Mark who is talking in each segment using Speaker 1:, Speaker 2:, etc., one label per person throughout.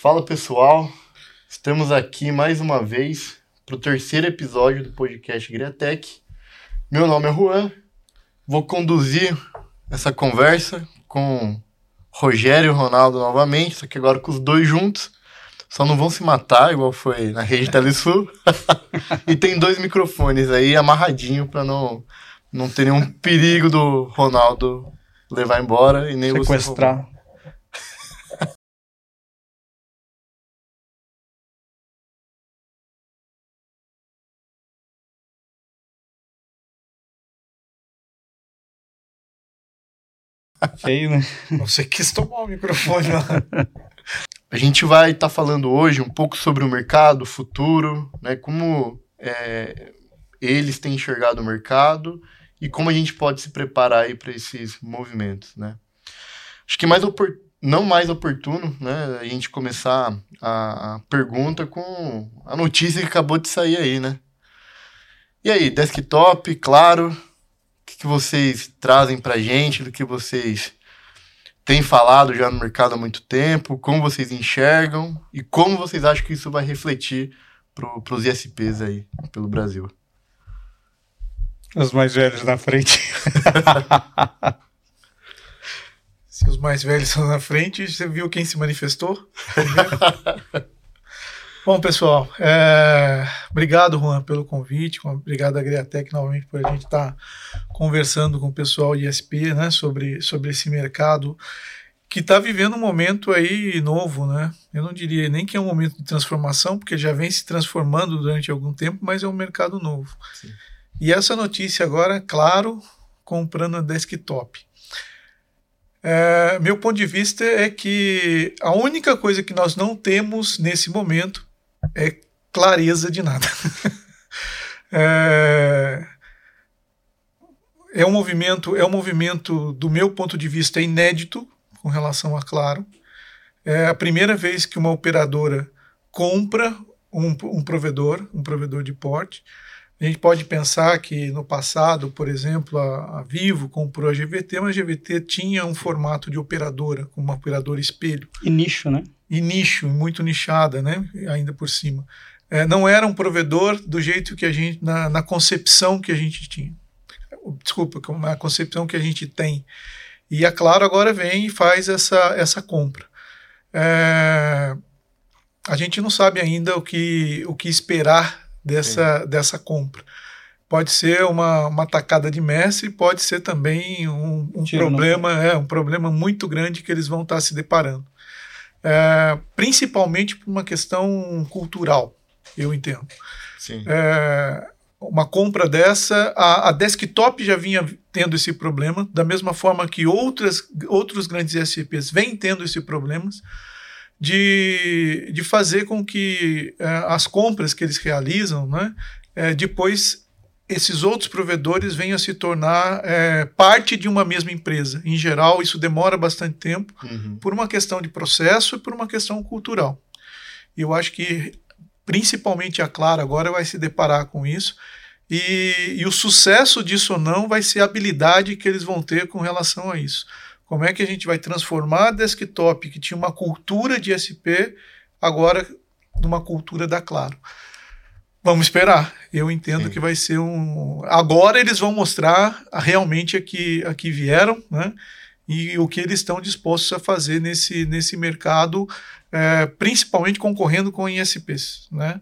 Speaker 1: Fala pessoal, estamos aqui mais uma vez para o terceiro episódio do podcast Griatec. Meu nome é Juan, vou conduzir essa conversa com Rogério e Ronaldo novamente, só que agora com os dois juntos. Só não vão se matar, igual foi na Rede Telesul. E tem dois microfones aí amarradinho para não ter nenhum perigo do Ronaldo levar embora e nem
Speaker 2: sequestrar.
Speaker 1: Você
Speaker 2: Feio, né?
Speaker 3: Você quis tomar o microfone lá.
Speaker 1: A gente vai estar falando hoje um pouco sobre o mercado, o futuro, né? Como eles têm enxergado o mercado e como a gente pode se preparar aí para esses movimentos, né? Acho que não mais oportuno, né? A gente começar a pergunta com a notícia que acabou de sair aí, né? E aí, desktop, claro, o que vocês trazem para a gente, do que vocês têm falado já no mercado há muito tempo, como vocês enxergam e como vocês acham que isso vai refletir para os ISPs aí pelo Brasil?
Speaker 2: Os mais velhos na frente.
Speaker 3: Se os mais velhos estão na frente, você viu quem se manifestou? Bom, pessoal, obrigado, Juan, pelo convite, obrigado a Griatec novamente por a gente estar conversando com o pessoal de ISP, né, sobre esse mercado que está vivendo um momento aí novo, né? Eu não diria nem que é um momento de transformação, porque já vem se transformando durante algum tempo, mas é um mercado novo. Sim. E essa notícia agora, claro, comprando a desktop. Meu ponto de vista é que a única coisa que nós não temos nesse momento é clareza de nada. É um movimento, do meu ponto de vista, inédito com relação a Claro. É a primeira vez que uma operadora compra um provedor de porte. A gente pode pensar que no passado, por exemplo, a Vivo comprou a GVT, mas a GVT tinha um formato de operadora, como uma operadora espelho.
Speaker 2: E nicho, né?
Speaker 3: E nicho, muito nichada, né? Ainda por cima. Não era um provedor do jeito que a gente, na concepção que a gente tinha. Desculpa, na concepção que a gente tem. E a Claro agora vem e faz essa compra. A gente não sabe ainda o que esperar dessa compra. Pode ser uma tacada de mestre, pode ser também um problema muito grande que eles vão estar se deparando. Principalmente por uma questão cultural, eu entendo.
Speaker 1: Sim.
Speaker 3: Uma compra dessa, a desktop já vinha tendo esse problema, da mesma forma que outros grandes ISPs vêm tendo esse problema, de fazer com que as compras que eles realizam, né, depois esses outros provedores venham a se tornar parte de uma mesma empresa. Em geral, isso demora bastante tempo, por uma questão de processo e por uma questão cultural. E eu acho que principalmente a Claro agora vai se deparar com isso, e o sucesso disso ou não vai ser a habilidade que eles vão ter com relação a isso. Como é que a gente vai transformar a desktop, que tinha uma cultura de SP, agora numa cultura da Claro? Vamos esperar. Eu entendo que vai ser Agora eles vão mostrar realmente a que vieram, né? E o que eles estão dispostos a fazer nesse mercado, principalmente concorrendo com ISPs, né?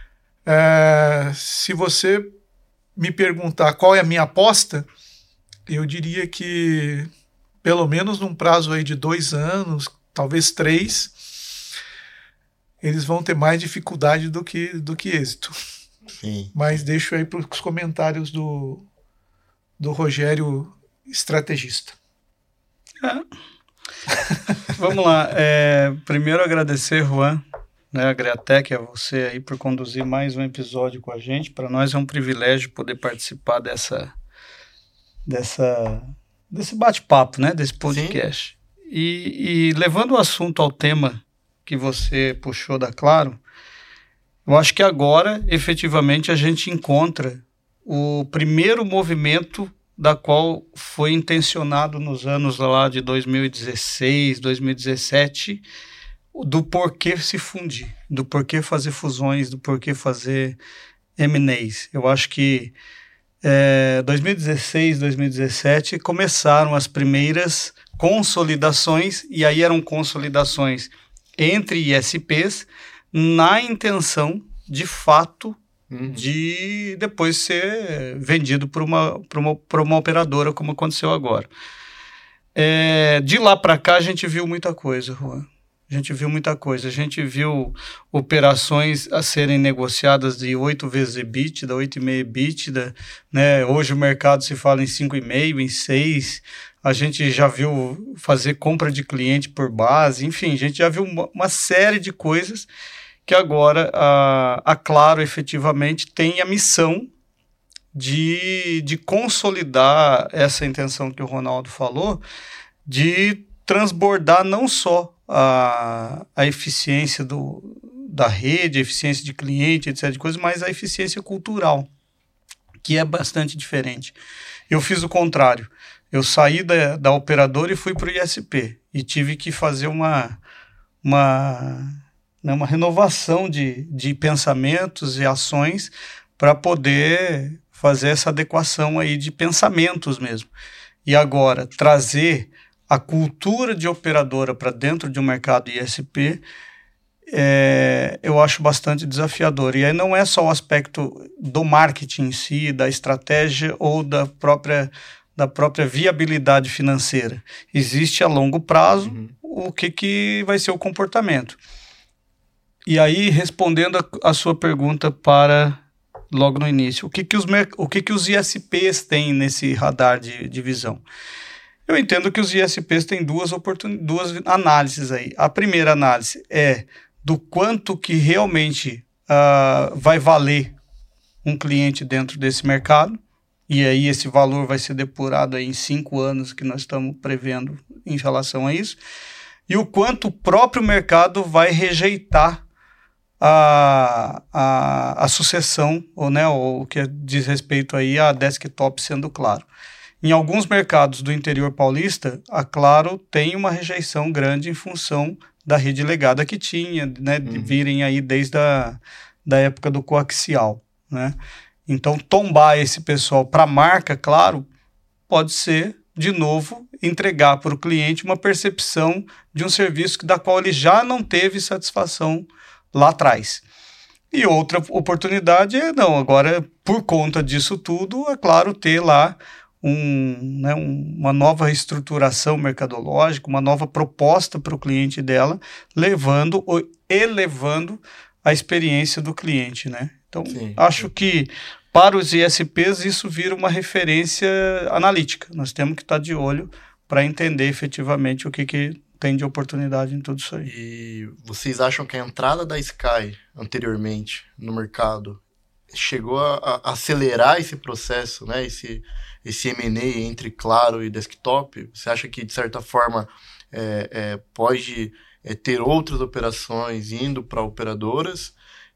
Speaker 3: Se você me perguntar qual é a minha aposta, eu diria que pelo menos num prazo aí de 2 anos, talvez 3, eles vão ter mais dificuldade do que êxito.
Speaker 1: Sim.
Speaker 3: Mas deixo aí para os comentários do Rogério, estrategista.
Speaker 2: Vamos lá. Primeiro agradecer, Juan, né, a Griatec, a você aí por conduzir mais um episódio com a gente. Para nós é um privilégio poder participar desse bate-papo, né, desse podcast. E levando o assunto ao tema que você puxou da Claro, eu acho que agora, efetivamente, a gente encontra o primeiro movimento da qual foi intencionado nos anos lá de 2016, 2017, do porquê se fundir, do porquê fazer fusões, do porquê fazer M&As. Eu acho que 2016, 2017 começaram as primeiras consolidações, e aí eram consolidações entre ISPs na intenção, de fato, de depois ser vendido por uma operadora, como aconteceu agora. De lá para cá a gente viu muita coisa, Juan. A gente viu operações a serem negociadas de 8 vezes EBITDA, 8,5 EBITDA, né? Hoje o mercado se fala em 5,5, em 6. A gente já viu fazer compra de cliente por base. Enfim, a gente já viu uma série de coisas que agora a Claro efetivamente tem a missão de consolidar essa intenção que o Ronaldo falou, de transbordar não só a eficiência da rede, a eficiência de cliente, etc., mas a eficiência cultural, que é bastante diferente. Eu fiz o contrário. Eu saí da operadora e fui para o ISP, e tive que fazer uma renovação de pensamentos e ações para poder fazer essa adequação aí de pensamentos mesmo. E agora, trazer a cultura de operadora para dentro de um mercado ISP, eu acho bastante desafiador. E aí não é só o aspecto do marketing em si, da estratégia ou da própria viabilidade financeira. Existe a longo prazo o que vai ser o comportamento. E aí, respondendo a sua pergunta logo no início, o que os ISPs têm nesse radar de visão? Eu entendo que os ISPs têm duas análises aí. A primeira análise é do quanto que realmente vai valer um cliente dentro desse mercado, e aí esse valor vai ser depurado aí em 5 anos que nós estamos prevendo em relação a isso, e o quanto o próprio mercado vai rejeitar a sucessão, ou o que diz respeito aí a desktop sendo Claro. Em alguns mercados do interior paulista, a Claro tem uma rejeição grande em função da rede legada que tinha, né, de virem aí desde da época do coaxial, né? Então, tombar esse pessoal para a marca, Claro, pode ser, de novo, entregar para o cliente uma percepção de um serviço da qual ele já não teve satisfação lá atrás. E outra oportunidade agora, por conta disso tudo, é claro, ter lá uma nova estruturação mercadológica, uma nova proposta para o cliente dela, elevando a experiência do cliente, né? Então, acho que para os ISPs isso vira uma referência analítica. Nós temos que estar de olho para entender efetivamente o que tem de oportunidade em tudo isso aí.
Speaker 1: E vocês acham que a entrada da Sky anteriormente no mercado chegou a acelerar esse processo, né? Esse M&A entre Claro e Desktop? Você acha que, de certa forma, pode ter outras operações indo para operadoras?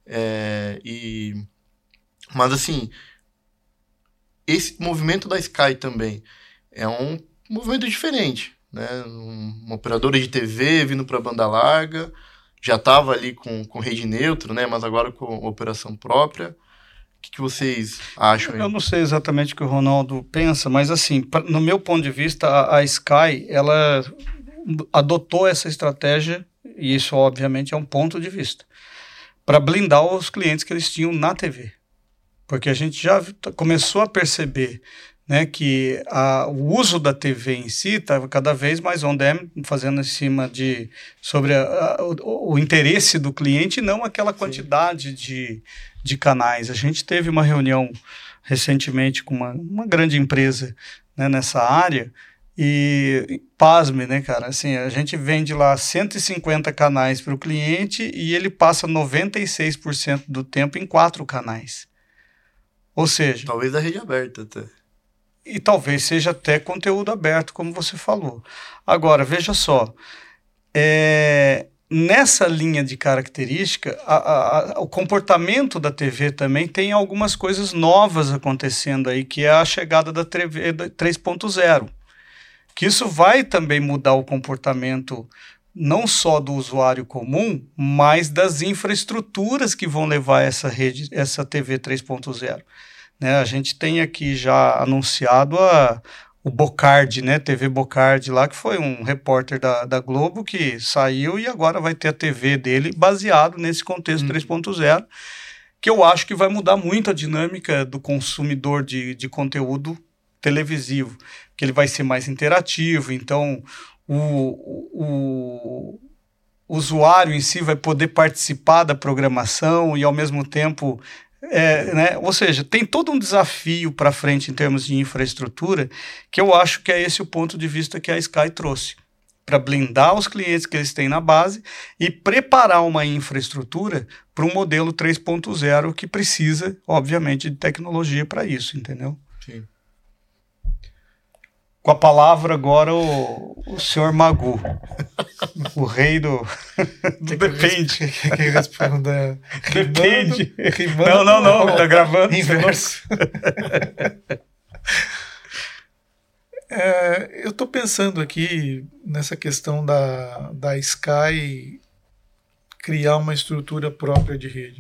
Speaker 1: Mas, assim, esse movimento da Sky também é um movimento diferente, né? Uma operadora de TV vindo para a banda larga, já estava ali com rede neutra, né? Mas agora com operação própria. O que vocês acham aí?
Speaker 2: Eu não sei exatamente o que o Ronaldo pensa, mas assim, no meu ponto de vista, a Sky, ela adotou essa estratégia, e isso obviamente é um ponto de vista, para blindar os clientes que eles tinham na TV. Porque a gente já começou a perceber, né, que o uso da TV em si estava cada vez mais on-demand, fazendo em cima sobre o interesse do cliente, e não aquela quantidade de canais. A gente teve uma reunião recentemente com uma grande empresa, né, nessa área, e pasme, né, cara, assim, a gente vende lá 150 canais para o cliente e ele passa 96% do tempo em 4 canais. Ou seja...
Speaker 1: Talvez da rede aberta até.
Speaker 2: E talvez seja até conteúdo aberto, como você falou. Agora, veja só, nessa linha de característica, o comportamento da TV também tem algumas coisas novas acontecendo aí, que é a chegada da TV 3.0, que isso vai também mudar o comportamento não só do usuário comum, mas das infraestruturas que vão levar essa rede, essa TV 3.0. Né? A gente tem aqui já anunciado o Bocardi, né? TV Bocardi lá, que foi um repórter da Globo que saiu e agora vai ter a TV dele baseado nesse contexto 3.0, que eu acho que vai mudar muito a dinâmica do consumidor de conteúdo televisivo, que ele vai ser mais interativo, então o usuário em si vai poder participar da programação e ao mesmo tempo, né? Ou seja, tem todo um desafio para frente em termos de infraestrutura, que eu acho que é esse o ponto de vista que a Sky trouxe, para blindar os clientes que eles têm na base e preparar uma infraestrutura para um modelo 3.0 que precisa, obviamente, de tecnologia para isso, entendeu?
Speaker 1: Sim.
Speaker 2: Com a palavra agora o senhor Magu, o rei do... Depende.
Speaker 3: Que responda?
Speaker 2: Depende.
Speaker 3: Rimando,
Speaker 2: não, tá gravando.
Speaker 3: Inverso. Eu estou pensando aqui nessa questão da Sky criar uma estrutura própria de rede.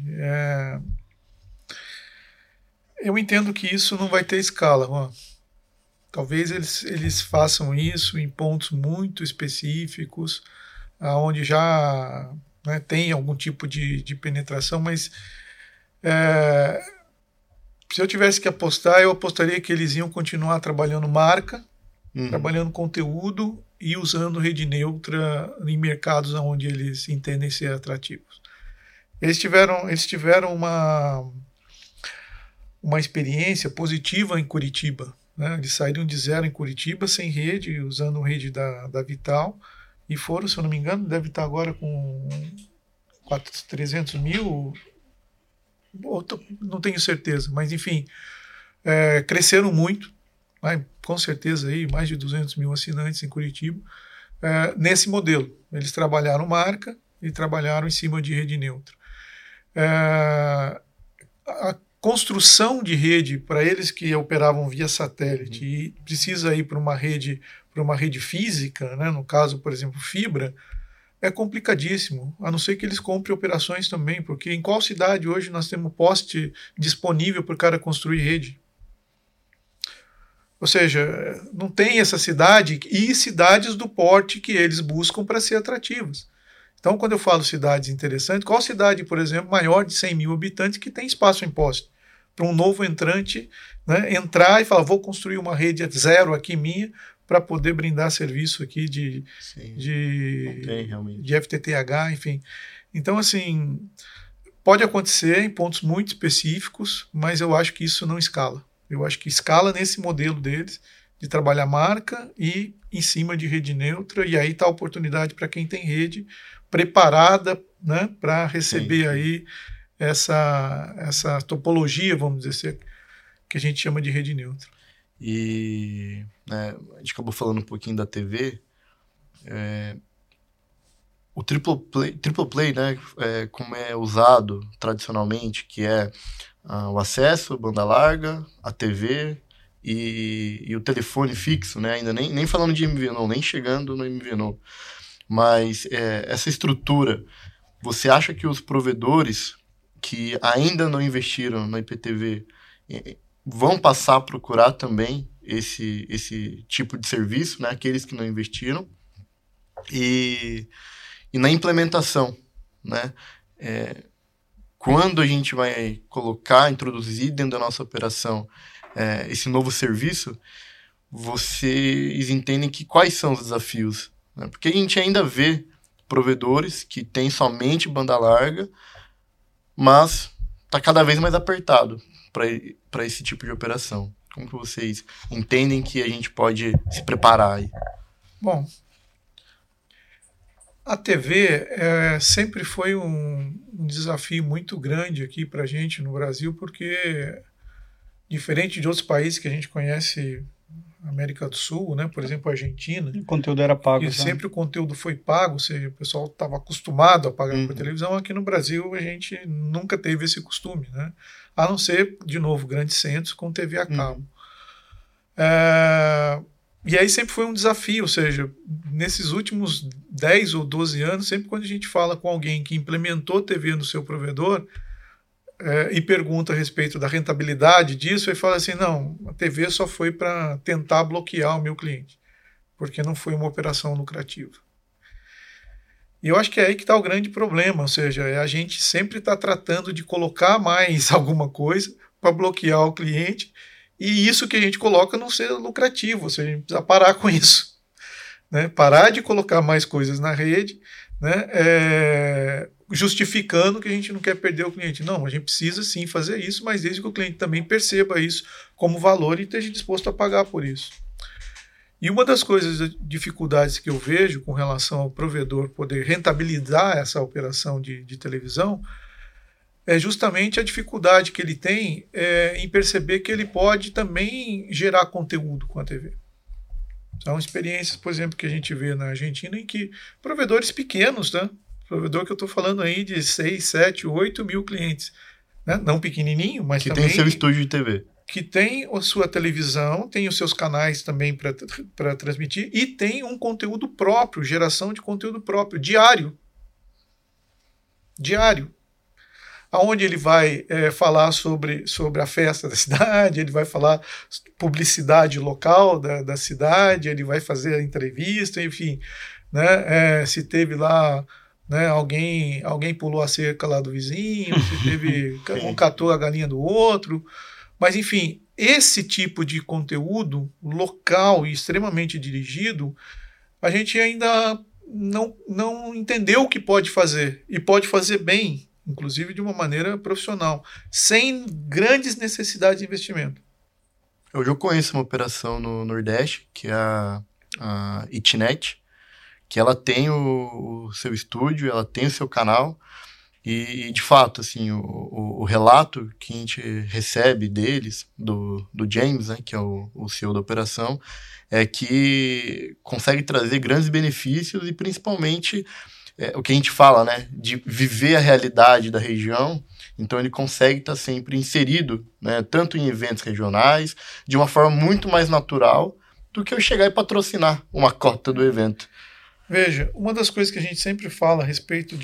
Speaker 3: Eu entendo que isso não vai ter escala, Juan. Talvez eles façam isso em pontos muito específicos, onde já, né, tem algum tipo de penetração, mas se eu tivesse que apostar, eu apostaria que eles iam continuar trabalhando marca, trabalhando conteúdo e usando rede neutra em mercados onde eles entendem ser atrativos. Eles tiveram uma experiência positiva em Curitiba. Né? Eles saíram de zero em Curitiba, sem rede, usando a rede da Vital, e foram, se eu não me engano, deve estar agora com 300 mil, não tenho certeza, mas enfim, cresceram muito, né? Com certeza aí, mais de 200 mil assinantes em Curitiba, nesse modelo. Eles trabalharam marca e trabalharam em cima de rede neutra. A construção de rede para eles que operavam via satélite e precisa ir para uma rede física, né, no caso, por exemplo, fibra, é complicadíssimo, a não ser que eles comprem operações também, porque em qual cidade hoje nós temos poste disponível para o cara construir rede? Ou seja, não tem essa cidade e cidades do porte que eles buscam para ser atrativas. Então, quando eu falo cidades interessantes, qual cidade, por exemplo, maior de 100 mil habitantes que tem espaço em poste? Para um novo entrante, né, entrar e falar, vou construir uma rede zero aqui minha para poder brindar serviço aqui de FTTH, enfim. Então, assim, pode acontecer em pontos muito específicos, mas eu acho que isso não escala. Eu acho que escala nesse modelo deles, de trabalhar marca e em cima de rede neutra, e aí está a oportunidade para quem tem rede preparada, né, para receber aí essa topologia, vamos dizer assim, que a gente chama de rede neutra.
Speaker 1: E, né, a gente acabou falando um pouquinho da TV. O triple play, né, como é usado tradicionalmente, que é o acesso, banda larga, a TV e o telefone fixo, né, ainda nem falando de MVNO, nem chegando no MVNO. Mas essa estrutura, você acha que os provedores que ainda não investiram no IPTV vão passar a procurar também esse tipo de serviço, né? Aqueles que não investiram, e na implementação, né? Quando a gente vai introduzir dentro da nossa operação esse novo serviço, vocês entendem quais são os desafios, né? Porque a gente ainda vê provedores que têm somente banda larga, mas está cada vez mais apertado para esse tipo de operação. Como que vocês entendem que a gente pode se preparar aí?
Speaker 3: Bom, a TV sempre foi um desafio muito grande aqui para a gente no Brasil, porque, diferente de outros países que a gente conhece, América do Sul, né, por exemplo, a Argentina,
Speaker 2: o conteúdo era pago.
Speaker 3: E sempre o conteúdo foi pago, ou seja, o pessoal estava acostumado a pagar por televisão. Aqui no Brasil a gente nunca teve esse costume, né? A não ser, de novo, grandes centros com TV a cabo. E aí sempre foi um desafio, ou seja, nesses últimos 10 ou 12 anos, sempre quando a gente fala com alguém que implementou TV no seu provedor e pergunta a respeito da rentabilidade disso, ele fala assim, não, a TV só foi para tentar bloquear o meu cliente, porque não foi uma operação lucrativa. E eu acho que é aí que está o grande problema, ou seja, a gente sempre está tratando de colocar mais alguma coisa para bloquear o cliente, e isso que a gente coloca não ser lucrativo, ou seja, a gente precisa parar com isso, né? Parar de colocar mais coisas na rede, né? Justificando que a gente não quer perder o cliente. Não, a gente precisa sim fazer isso, mas desde que o cliente também perceba isso como valor e esteja disposto a pagar por isso. E uma das dificuldades que eu vejo com relação ao provedor poder rentabilizar essa operação de televisão é justamente a dificuldade que ele tem em perceber que ele pode também gerar conteúdo com a TV. São experiências, por exemplo, que a gente vê na Argentina em que provedores pequenos, né? Provedor que eu estou falando aí de 6, 7, 8 mil clientes, né? Não pequenininho, mas
Speaker 1: que
Speaker 3: também...
Speaker 1: tem seu estúdio de TV.
Speaker 3: Que tem a sua televisão, tem os seus canais também para transmitir e tem um conteúdo próprio, geração de conteúdo próprio, diário. Onde ele vai falar sobre a festa da cidade, ele vai falar publicidade local da cidade, ele vai fazer a entrevista, enfim, né? Se teve lá, né, alguém pulou a cerca lá do vizinho, se teve um catou a galinha do outro. Mas, enfim, esse tipo de conteúdo local e extremamente dirigido, a gente ainda não entendeu o que pode fazer. E pode fazer bem, inclusive de uma maneira profissional, sem grandes necessidades de investimento.
Speaker 1: Hoje eu conheço uma operação no Nordeste, que é a Itnet, que ela tem o seu estúdio, ela tem o seu canal. E, de fato, assim, o relato que a gente recebe deles, do James, né, que é o CEO da operação, é que consegue trazer grandes benefícios e, principalmente, o que a gente fala, né, de viver a realidade da região. Então, ele consegue estar sempre inserido, né, tanto em eventos regionais, de uma forma muito mais natural do que eu chegar e patrocinar uma cota do evento.
Speaker 3: Veja, uma das coisas que a gente sempre fala a respeito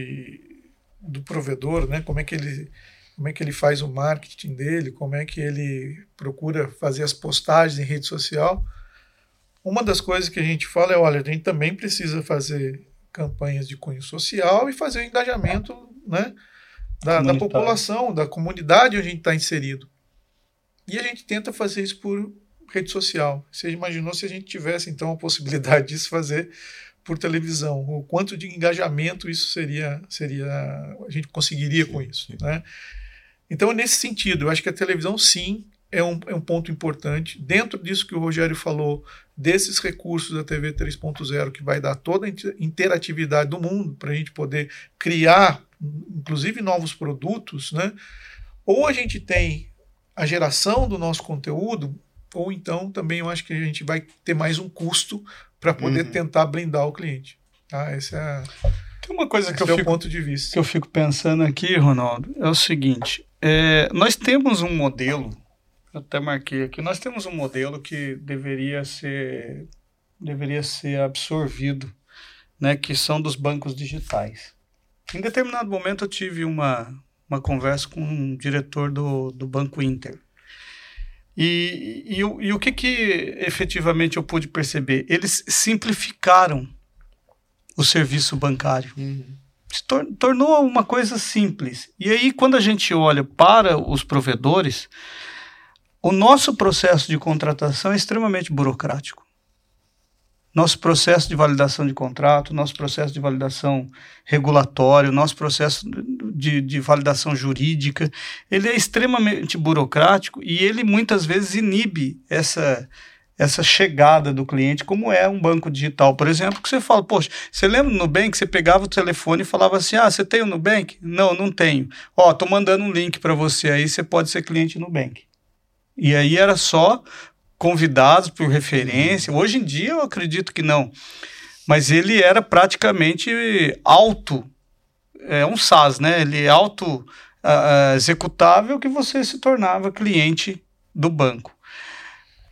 Speaker 3: do provedor, né? Como é que ele faz o marketing dele, como é que ele procura fazer as postagens em rede social. Uma das coisas que a gente fala é, olha, a gente também precisa fazer campanhas de cunho social e fazer o engajamento, né, da população, da comunidade onde a gente está inserido. E a gente tenta fazer isso por rede social. Você imaginou se a gente tivesse, então, a possibilidade disso fazer por televisão, o quanto de engajamento isso seria a gente conseguiria com isso, né? Então, nesse sentido, eu acho que a televisão, sim, é um ponto importante. Dentro disso que o Rogério falou, desses recursos da TV 3.0, que vai dar toda a interatividade do mundo para a gente poder criar, inclusive, novos produtos, né? Ou a gente tem a geração do nosso conteúdo, ou então também eu acho que a gente vai ter mais um custo para poder tentar blindar o cliente. Tá?
Speaker 2: Tem uma coisa que
Speaker 3: é o ponto de vista.
Speaker 2: Que eu fico pensando aqui, Ronaldo, é o seguinte, nós temos um modelo, eu até marquei aqui, nós temos um modelo que deveria ser absorvido, né, que são dos bancos digitais. Em determinado momento eu tive uma conversa com um diretor do Banco Inter. E o que efetivamente eu pude perceber? Eles simplificaram o serviço bancário. Se tornou uma coisa simples. E aí, quando a gente olha para os provedores, o nosso processo de contratação é extremamente burocrático. Nosso processo de validação de contrato, nosso processo de validação regulatório, nosso processo de validação jurídica, ele é extremamente burocrático e ele muitas vezes inibe essa chegada do cliente, como é um banco digital, por exemplo, que você fala, poxa, você lembra do Nubank? Você pegava o telefone e falava assim, você tem o Nubank? Não tenho. Tô mandando um link para você aí, você pode ser cliente Nubank. E aí era só convidados por referência. Hoje em dia eu acredito que não, mas ele era praticamente um SaaS, né? Ele é executável que você se tornava cliente do banco.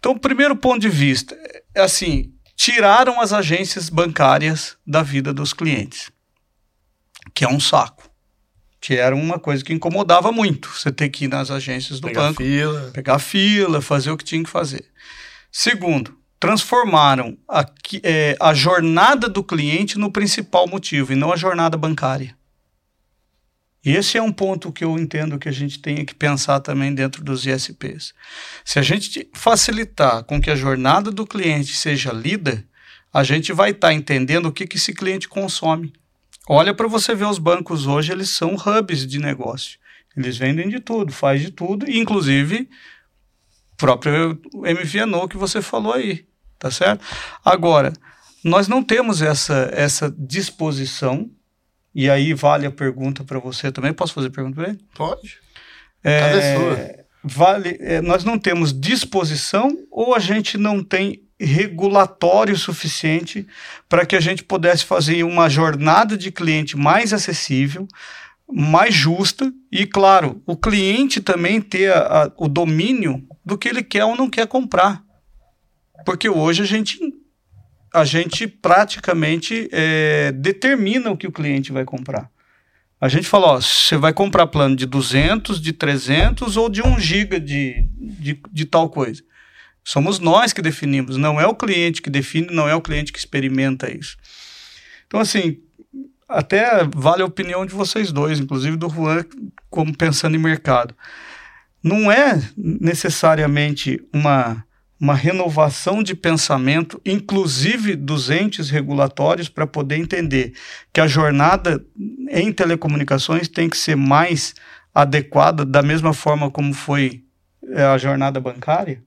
Speaker 2: Então, o primeiro ponto de vista é assim, tiraram as agências bancárias da vida dos clientes, que é um saco, que era uma coisa que incomodava muito, você ter que ir nas agências do banco, pegar fila, fazer o que tinha que fazer. Segundo, transformaram a jornada do cliente no principal motivo, e não a jornada bancária. Esse é um ponto que eu entendo que a gente tem que pensar também dentro dos ISPs. Se a gente facilitar com que a jornada do cliente seja lida, a gente vai estar entendendo o que esse cliente consome. Olha para você ver os bancos hoje, eles são hubs de negócio. Eles vendem de tudo, faz de tudo, e inclusive o próprio MVNO que você falou aí, tá certo? Agora, nós não temos essa disposição. E aí vale a pergunta para você também. Posso fazer pergunta para ele?
Speaker 1: Pode. Cada sua.
Speaker 2: Nós não temos disposição ou a gente não tem regulatório suficiente para que a gente pudesse fazer uma jornada de cliente mais acessível, mais justa e, claro, o cliente também ter o domínio do que ele quer ou não quer comprar. Porque hoje a gente praticamente determina o que o cliente vai comprar. A gente fala, você vai comprar plano de 200, de 300 ou de 1 giga de tal coisa. Somos nós que definimos, não é o cliente que define, não é o cliente que experimenta isso. Então, assim, até vale a opinião de vocês dois, inclusive do Juan, como pensando em mercado. Não é necessariamente uma renovação de pensamento, inclusive dos entes regulatórios, para poder entender que a jornada em telecomunicações tem que ser mais adequada, da mesma forma como foi a jornada bancária?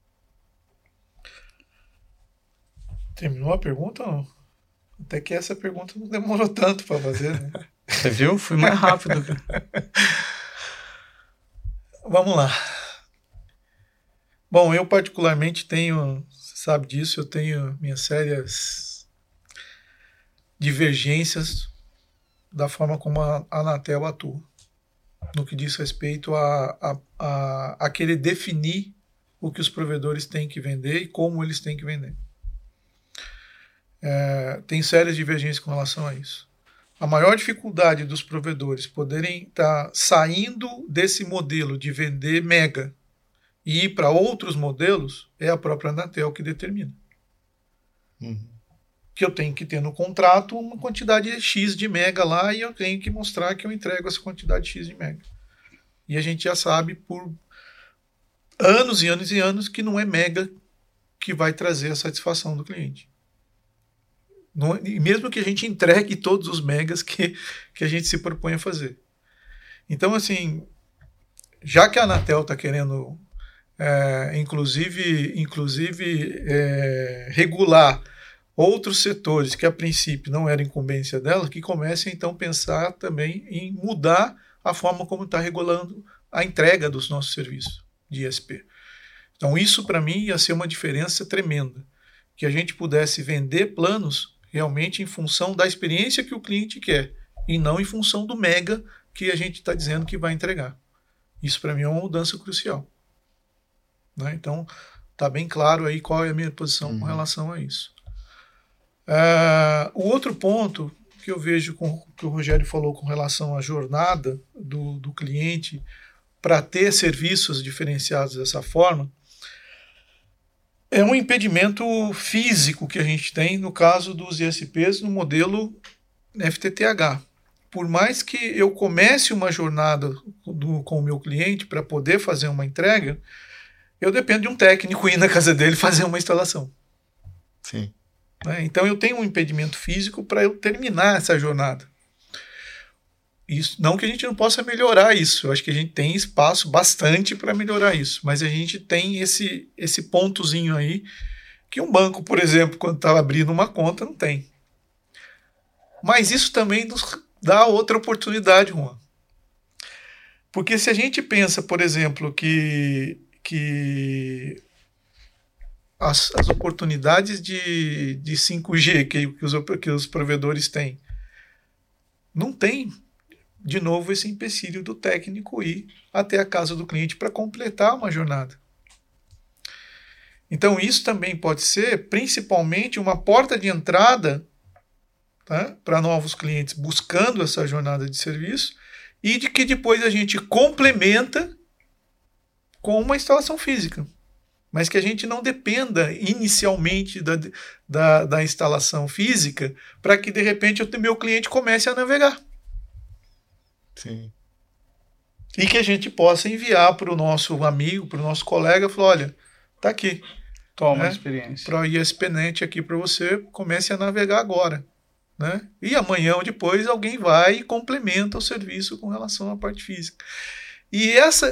Speaker 3: Terminou a pergunta ou não? Até que essa pergunta não demorou tanto para fazer, né?
Speaker 2: Você viu? Fui mais rápido.
Speaker 3: Vamos lá. Bom, eu particularmente tenho, você sabe disso, eu tenho minhas sérias divergências da forma como a Anatel atua, no que diz respeito a querer definir o que os provedores têm que vender e como eles têm que vender. Tem sérias divergências com relação a isso. A maior dificuldade dos provedores poderem estar saindo desse modelo de vender mega e ir para outros modelos é a própria Anatel que determina. Que eu tenho que ter no contrato uma quantidade X de mega lá e eu tenho que mostrar que eu entrego essa quantidade X de mega. E a gente já sabe por anos e anos e anos que não é mega que vai trazer a satisfação do cliente. Não, e mesmo que a gente entregue todos os megas que a gente se propõe a fazer. Então, assim, já que a Anatel está querendo inclusive regular outros setores que a princípio não era incumbência dela, que comecem então a pensar também em mudar a forma como está regulando a entrega dos nossos serviços de ISP. Então isso para mim ia ser uma diferença tremenda, que a gente pudesse vender planos realmente em função da experiência que o cliente quer e não em função do mega que a gente está dizendo que vai entregar. Isso para mim é uma mudança crucial. Né? Então, está bem claro aí qual é a minha posição com relação a isso. O outro ponto que eu vejo que o Rogério falou com relação à jornada do cliente para ter serviços diferenciados dessa forma é um impedimento físico que a gente tem no caso dos ISPs no modelo FTTH. Por mais que eu comece uma jornada com o meu cliente para poder fazer uma entrega, eu dependo de um técnico ir na casa dele fazer uma instalação.
Speaker 1: Sim.
Speaker 3: Então eu tenho um impedimento físico para eu terminar essa jornada. Isso, não que a gente não possa melhorar isso, eu acho que a gente tem espaço bastante para melhorar isso, mas a gente tem esse pontozinho aí que um banco, por exemplo, quando está abrindo uma conta, não tem. Mas isso também nos dá outra oportunidade, Juan. Porque se a gente pensa, por exemplo, que as oportunidades de 5G que os provedores têm, não tem, de novo, esse empecilho do técnico ir até a casa do cliente para completar uma jornada. Então, isso também pode ser, principalmente, uma porta de entrada, tá, para novos clientes buscando essa jornada de serviço e de que depois a gente complementa com uma instalação física. Mas que a gente não dependa inicialmente da instalação física para que, de repente, o meu cliente comece a navegar.
Speaker 1: Sim.
Speaker 3: E que a gente possa enviar para o nosso amigo, para o nosso colega, falar, olha, tá aqui.
Speaker 2: Toma a experiência.
Speaker 3: Para o ISPNet aqui para você, comece a navegar agora. Né? E amanhã ou depois alguém vai e complementa o serviço com relação à parte física. E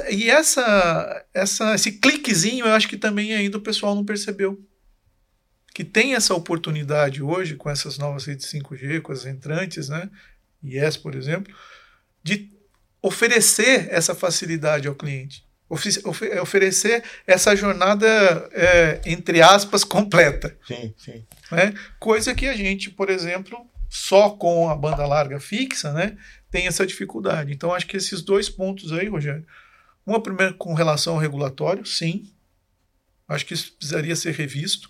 Speaker 3: esse cliquezinho eu acho que também ainda o pessoal não percebeu. Que tem essa oportunidade hoje com essas novas redes 5G, com as entrantes, né? IES, por exemplo, de oferecer essa facilidade ao cliente. Oferecer essa jornada, entre aspas, completa.
Speaker 1: Sim, sim.
Speaker 3: Né? Coisa que a gente, por exemplo, só com a banda larga fixa, né, tem essa dificuldade. Então, acho que esses 2 pontos aí, Rogério, uma primeira com relação ao regulatório, sim, acho que isso precisaria ser revisto.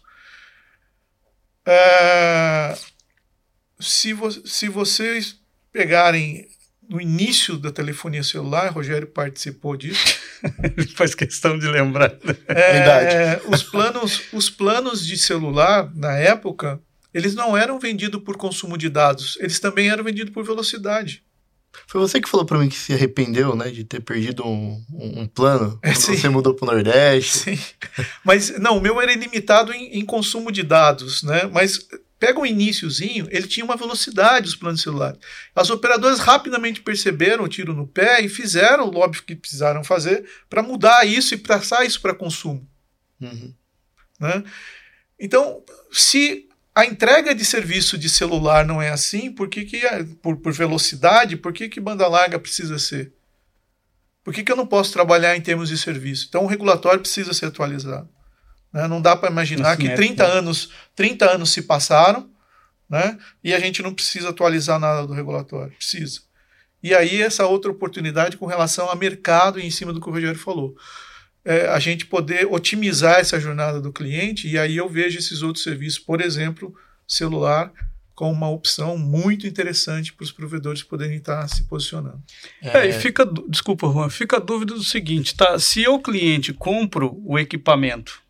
Speaker 3: Se vocês pegarem no início da telefonia celular, Rogério participou disso.
Speaker 2: Ele faz questão de lembrar.
Speaker 1: Verdade.
Speaker 3: Os planos de celular, na época, eles não eram vendidos por consumo de dados, eles também eram vendidos por velocidade.
Speaker 1: Foi você que falou pra mim que se arrependeu, né, de ter perdido um plano quando
Speaker 3: Sim.
Speaker 1: você mudou pro Nordeste.
Speaker 3: Sim. Mas, não, o meu era ilimitado em consumo de dados, né? Mas pega um iniciozinho, ele tinha uma velocidade, os planos celulares. As operadoras rapidamente perceberam o tiro no pé e fizeram o lobby que precisaram fazer para mudar isso e passar isso para consumo.
Speaker 1: Uhum.
Speaker 3: Né? Então, se a entrega de serviço de celular não é assim, por velocidade, por que banda larga precisa ser? Por que eu não posso trabalhar em termos de serviço? Então, o regulatório precisa ser atualizado. Né? Não dá para imaginar que 30 anos se passaram, né? E a gente não precisa atualizar nada do regulatório. Precisa. E aí, essa outra oportunidade com relação ao mercado e em cima do que o Rogério falou. A gente poder otimizar essa jornada do cliente, e aí eu vejo esses outros serviços, por exemplo, celular, como uma opção muito interessante para os provedores poderem estar se posicionando.
Speaker 2: E desculpa, Juan, fica a dúvida do seguinte, tá? Se eu, cliente, compro o equipamento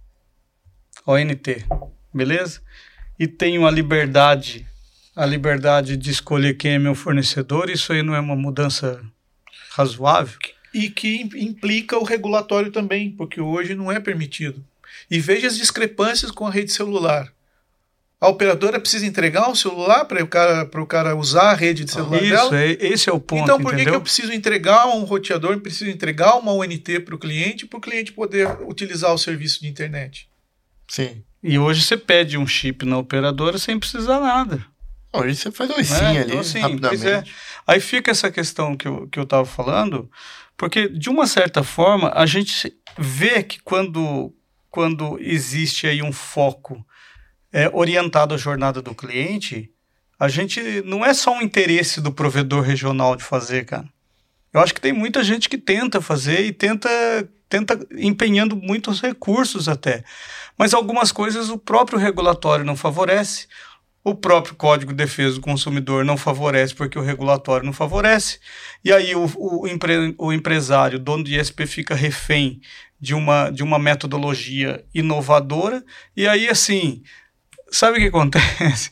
Speaker 2: ONT, beleza? E tenho a liberdade de escolher quem é meu fornecedor, isso aí não é uma mudança razoável?
Speaker 3: E que implica o regulatório também, porque hoje não é permitido. E veja as discrepâncias com a rede celular. A operadora precisa entregar um celular para o cara usar a rede de celular dela?
Speaker 2: Esse é o ponto,
Speaker 3: então, por que
Speaker 2: entendeu?
Speaker 3: eu preciso entregar um roteador, preciso entregar uma ONT para o cliente poder utilizar o serviço de internet?
Speaker 1: Sim.
Speaker 2: E hoje você pede um chip na operadora sem precisar nada.
Speaker 1: Hoje você faz um sim ali,
Speaker 2: então, assim,
Speaker 1: rapidamente.
Speaker 2: Aí fica essa questão que eu estava falando, porque, de uma certa forma, a gente vê que quando existe aí um foco orientado à jornada do cliente, a gente não é só um interesse do provedor regional de fazer, cara. Eu acho que tem muita gente que tenta fazer e tenta empenhando muitos recursos até. Mas algumas coisas o próprio regulatório não favorece, o próprio Código de Defesa do Consumidor não favorece porque o regulatório não favorece, e aí o empresário, dono de ISP, fica refém de uma metodologia inovadora, e aí, assim, sabe o que acontece?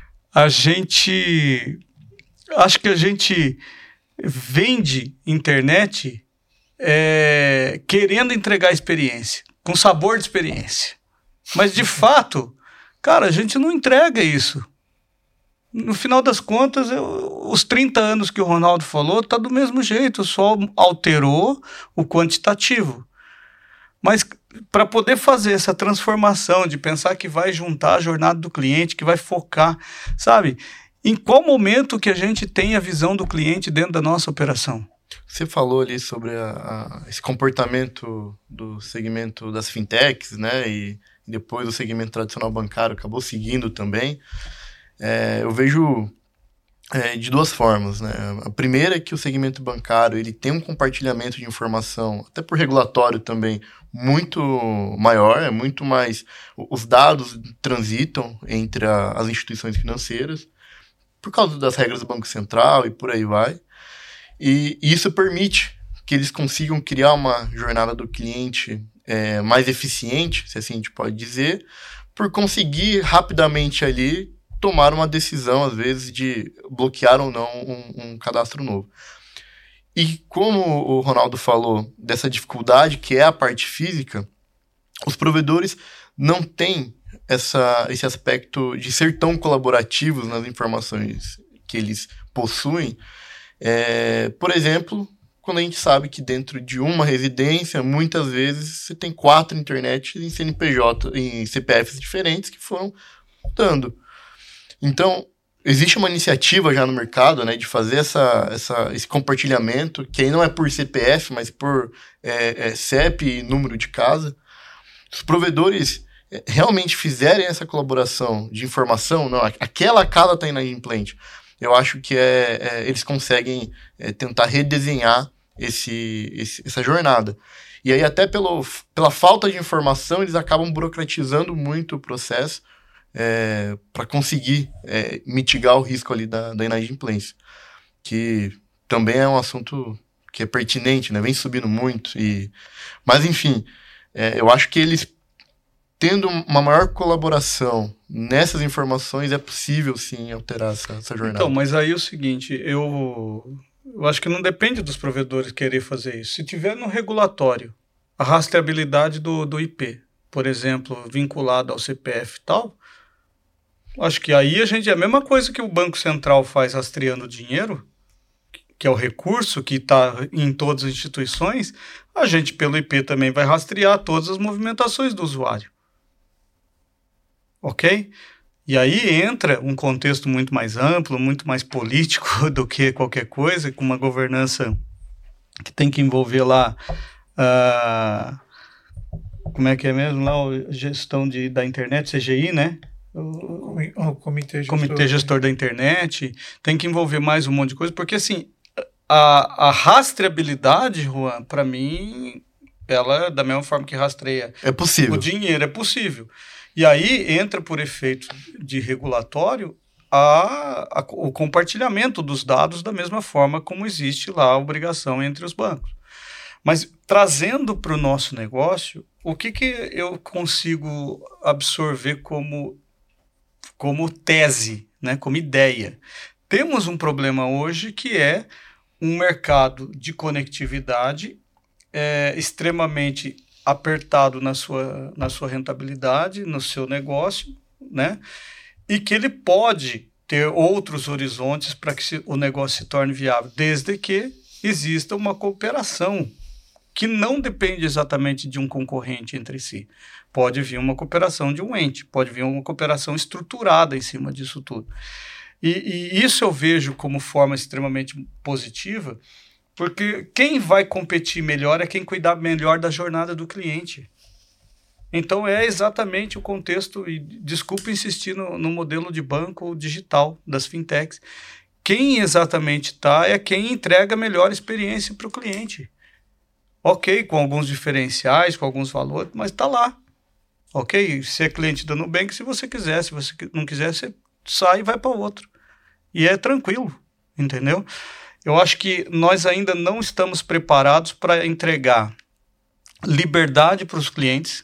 Speaker 2: Acho que a gente vende internet querendo entregar experiência, com sabor de experiência. Mas, de fato, cara, a gente não entrega isso. No final das contas, os 30 anos que o Ronaldo falou, tá do mesmo jeito, só alterou o quantitativo. Mas para poder fazer essa transformação, de pensar que vai juntar a jornada do cliente, que vai focar, sabe? Em qual momento que a gente tem a visão do cliente dentro da nossa operação?
Speaker 1: Você falou ali sobre esse comportamento do segmento das fintechs, né? E depois o segmento tradicional bancário acabou seguindo também. Eu vejo de duas formas, né? A primeira é que o segmento bancário ele tem um compartilhamento de informação, até por regulatório também, muito maior, é muito mais... Os dados transitam entre as instituições financeiras, por causa das regras do Banco Central e por aí vai. E isso permite que eles consigam criar uma jornada do cliente mais eficiente, se assim a gente pode dizer, por conseguir rapidamente ali tomar uma decisão, às vezes, de bloquear ou não um cadastro novo. E como o Ronaldo falou dessa dificuldade, que é a parte física, os provedores não têm esse aspecto de ser tão colaborativos nas informações que eles possuem. Por exemplo, quando a gente sabe que dentro de uma residência, muitas vezes você tem 4 internets em CNPJ, em CPFs diferentes que foram mudando. Então, existe uma iniciativa já no mercado, né, de fazer esse compartilhamento, que aí não é por CPF, mas por CEP e número de casa. Os provedores realmente fizerem essa colaboração de informação, não, aquela casa está inadimplente, eu acho que eles conseguem tentar redesenhar essa jornada. E aí até pela falta de informação, eles acabam burocratizando muito o processo para conseguir mitigar o risco ali da inadimplência, que também é um assunto que é pertinente, né? Vem subindo muito. Mas enfim, eu acho que eles tendo uma maior colaboração nessas informações, é possível, sim, alterar essa jornada.
Speaker 2: Então, mas aí é o seguinte, eu acho que não depende dos provedores querer fazer isso. Se tiver no regulatório a rastreabilidade do IP, por exemplo, vinculado ao CPF e tal, acho que aí é a mesma coisa que o Banco Central faz rastreando o dinheiro, que é o recurso que está em todas as instituições, a gente pelo IP também vai rastrear todas as movimentações do usuário. Ok? E aí entra um contexto muito mais amplo, muito mais político do que qualquer coisa, com uma governança que tem que envolver lá, como é que é mesmo lá, a gestão da internet, CGI, né?
Speaker 3: O Comitê
Speaker 2: Gestor da Internet, tem que envolver mais um monte de coisa, porque assim, a rastreabilidade, Juan, para mim, ela, da mesma forma que rastreia
Speaker 1: o
Speaker 2: dinheiro, é possível. E aí entra por efeito de regulatório o compartilhamento dos dados da mesma forma como existe lá a obrigação entre os bancos. Mas trazendo para o nosso negócio, o que eu consigo absorver como tese, né, como ideia? Temos um problema hoje que é um mercado de conectividade extremamente apertado na sua rentabilidade, no seu negócio, né? E que ele pode ter outros horizontes para que o negócio se torne viável, desde que exista uma cooperação que não depende exatamente de um concorrente entre si. Pode vir uma cooperação de um ente, pode vir uma cooperação estruturada em cima disso tudo. E isso eu vejo como forma extremamente positiva, porque quem vai competir melhor é quem cuidar melhor da jornada do cliente. Então é exatamente o contexto, e desculpa insistir no modelo de banco digital das fintechs. Quem exatamente está é quem entrega a melhor experiência para o cliente. Ok, com alguns diferenciais, com alguns valores, mas está lá. Ok, você é cliente da Nubank se você quiser, se você não quiser, você sai e vai para outro. E é tranquilo, entendeu? Eu acho que nós ainda não estamos preparados para entregar liberdade para os clientes,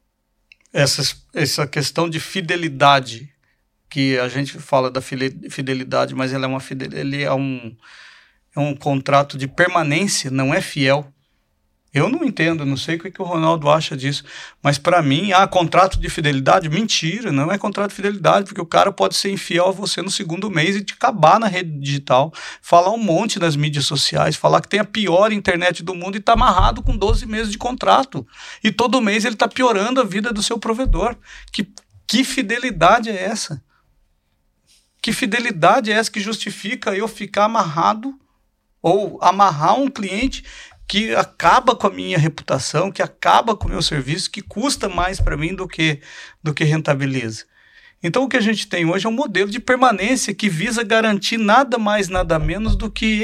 Speaker 2: essa questão de fidelidade, que a gente fala da fidelidade, mas ele é um contrato de permanência, não é fiel. Eu não entendo, não sei o que o Ronaldo acha disso, mas para mim, contrato de fidelidade, mentira, não é contrato de fidelidade, porque o cara pode ser infiel a você no segundo mês e te acabar na rede digital, falar um monte nas mídias sociais, falar que tem a pior internet do mundo e está amarrado com 12 meses de contrato. E todo mês ele está piorando a vida do seu provedor. Que fidelidade é essa? Que fidelidade é essa que justifica eu ficar amarrado ou amarrar um cliente que acaba com a minha reputação, que acaba com o meu serviço, que custa mais para mim do que rentabiliza. Então, o que a gente tem hoje é um modelo de permanência que visa garantir nada mais, nada menos do que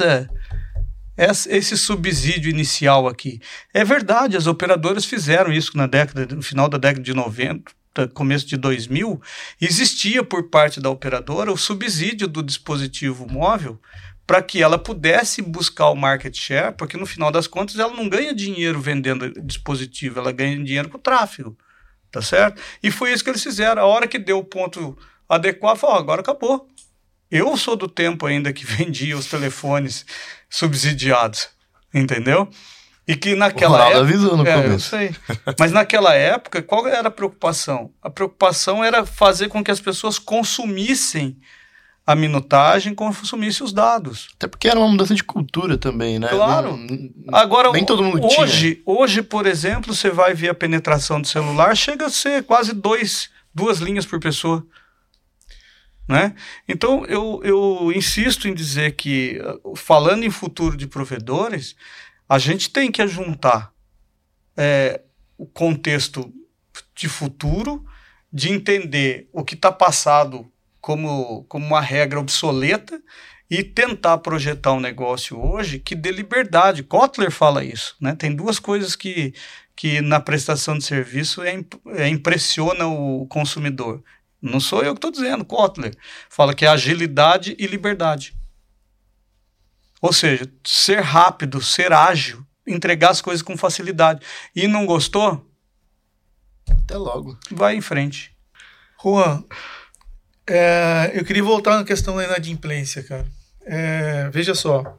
Speaker 2: esse subsídio inicial aqui. É verdade, as operadoras fizeram isso no final da década de 90, começo de 2000, existia por parte da operadora o subsídio do dispositivo móvel para que ela pudesse buscar o market share, porque no final das contas ela não ganha dinheiro vendendo dispositivo, ela ganha dinheiro com o tráfego, tá certo? E foi isso que eles fizeram. A hora que deu o ponto adequado, falou, agora acabou. Eu sou do tempo ainda que vendia os telefones subsidiados, entendeu? E que naquela época...
Speaker 1: avisou no começo.
Speaker 2: Eu sei. Mas naquela época, qual era a preocupação? A preocupação era fazer com que as pessoas consumissem a minutagem, consumissem os dados.
Speaker 1: Até porque era uma mudança de cultura também, né?
Speaker 2: Claro. Agora,
Speaker 1: nem todo mundo
Speaker 2: hoje, por exemplo, você vai ver a penetração do celular, chega a ser quase 2 linhas por pessoa. Né? Então, eu insisto em dizer que, falando em futuro de provedores, a gente tem que juntar o contexto de futuro, de entender o que está passado como uma regra obsoleta e tentar projetar um negócio hoje que dê liberdade. Kotler fala isso, né? Tem 2 coisas que na prestação de serviço impressiona o consumidor. Não sou eu que estou dizendo, Kotler fala que é agilidade e liberdade. Ou seja, ser rápido, ser ágil, entregar as coisas com facilidade. E não gostou?
Speaker 1: Até logo.
Speaker 2: Vai em frente.
Speaker 3: Juan, eu queria voltar na questão da inadimplência, cara. Veja só.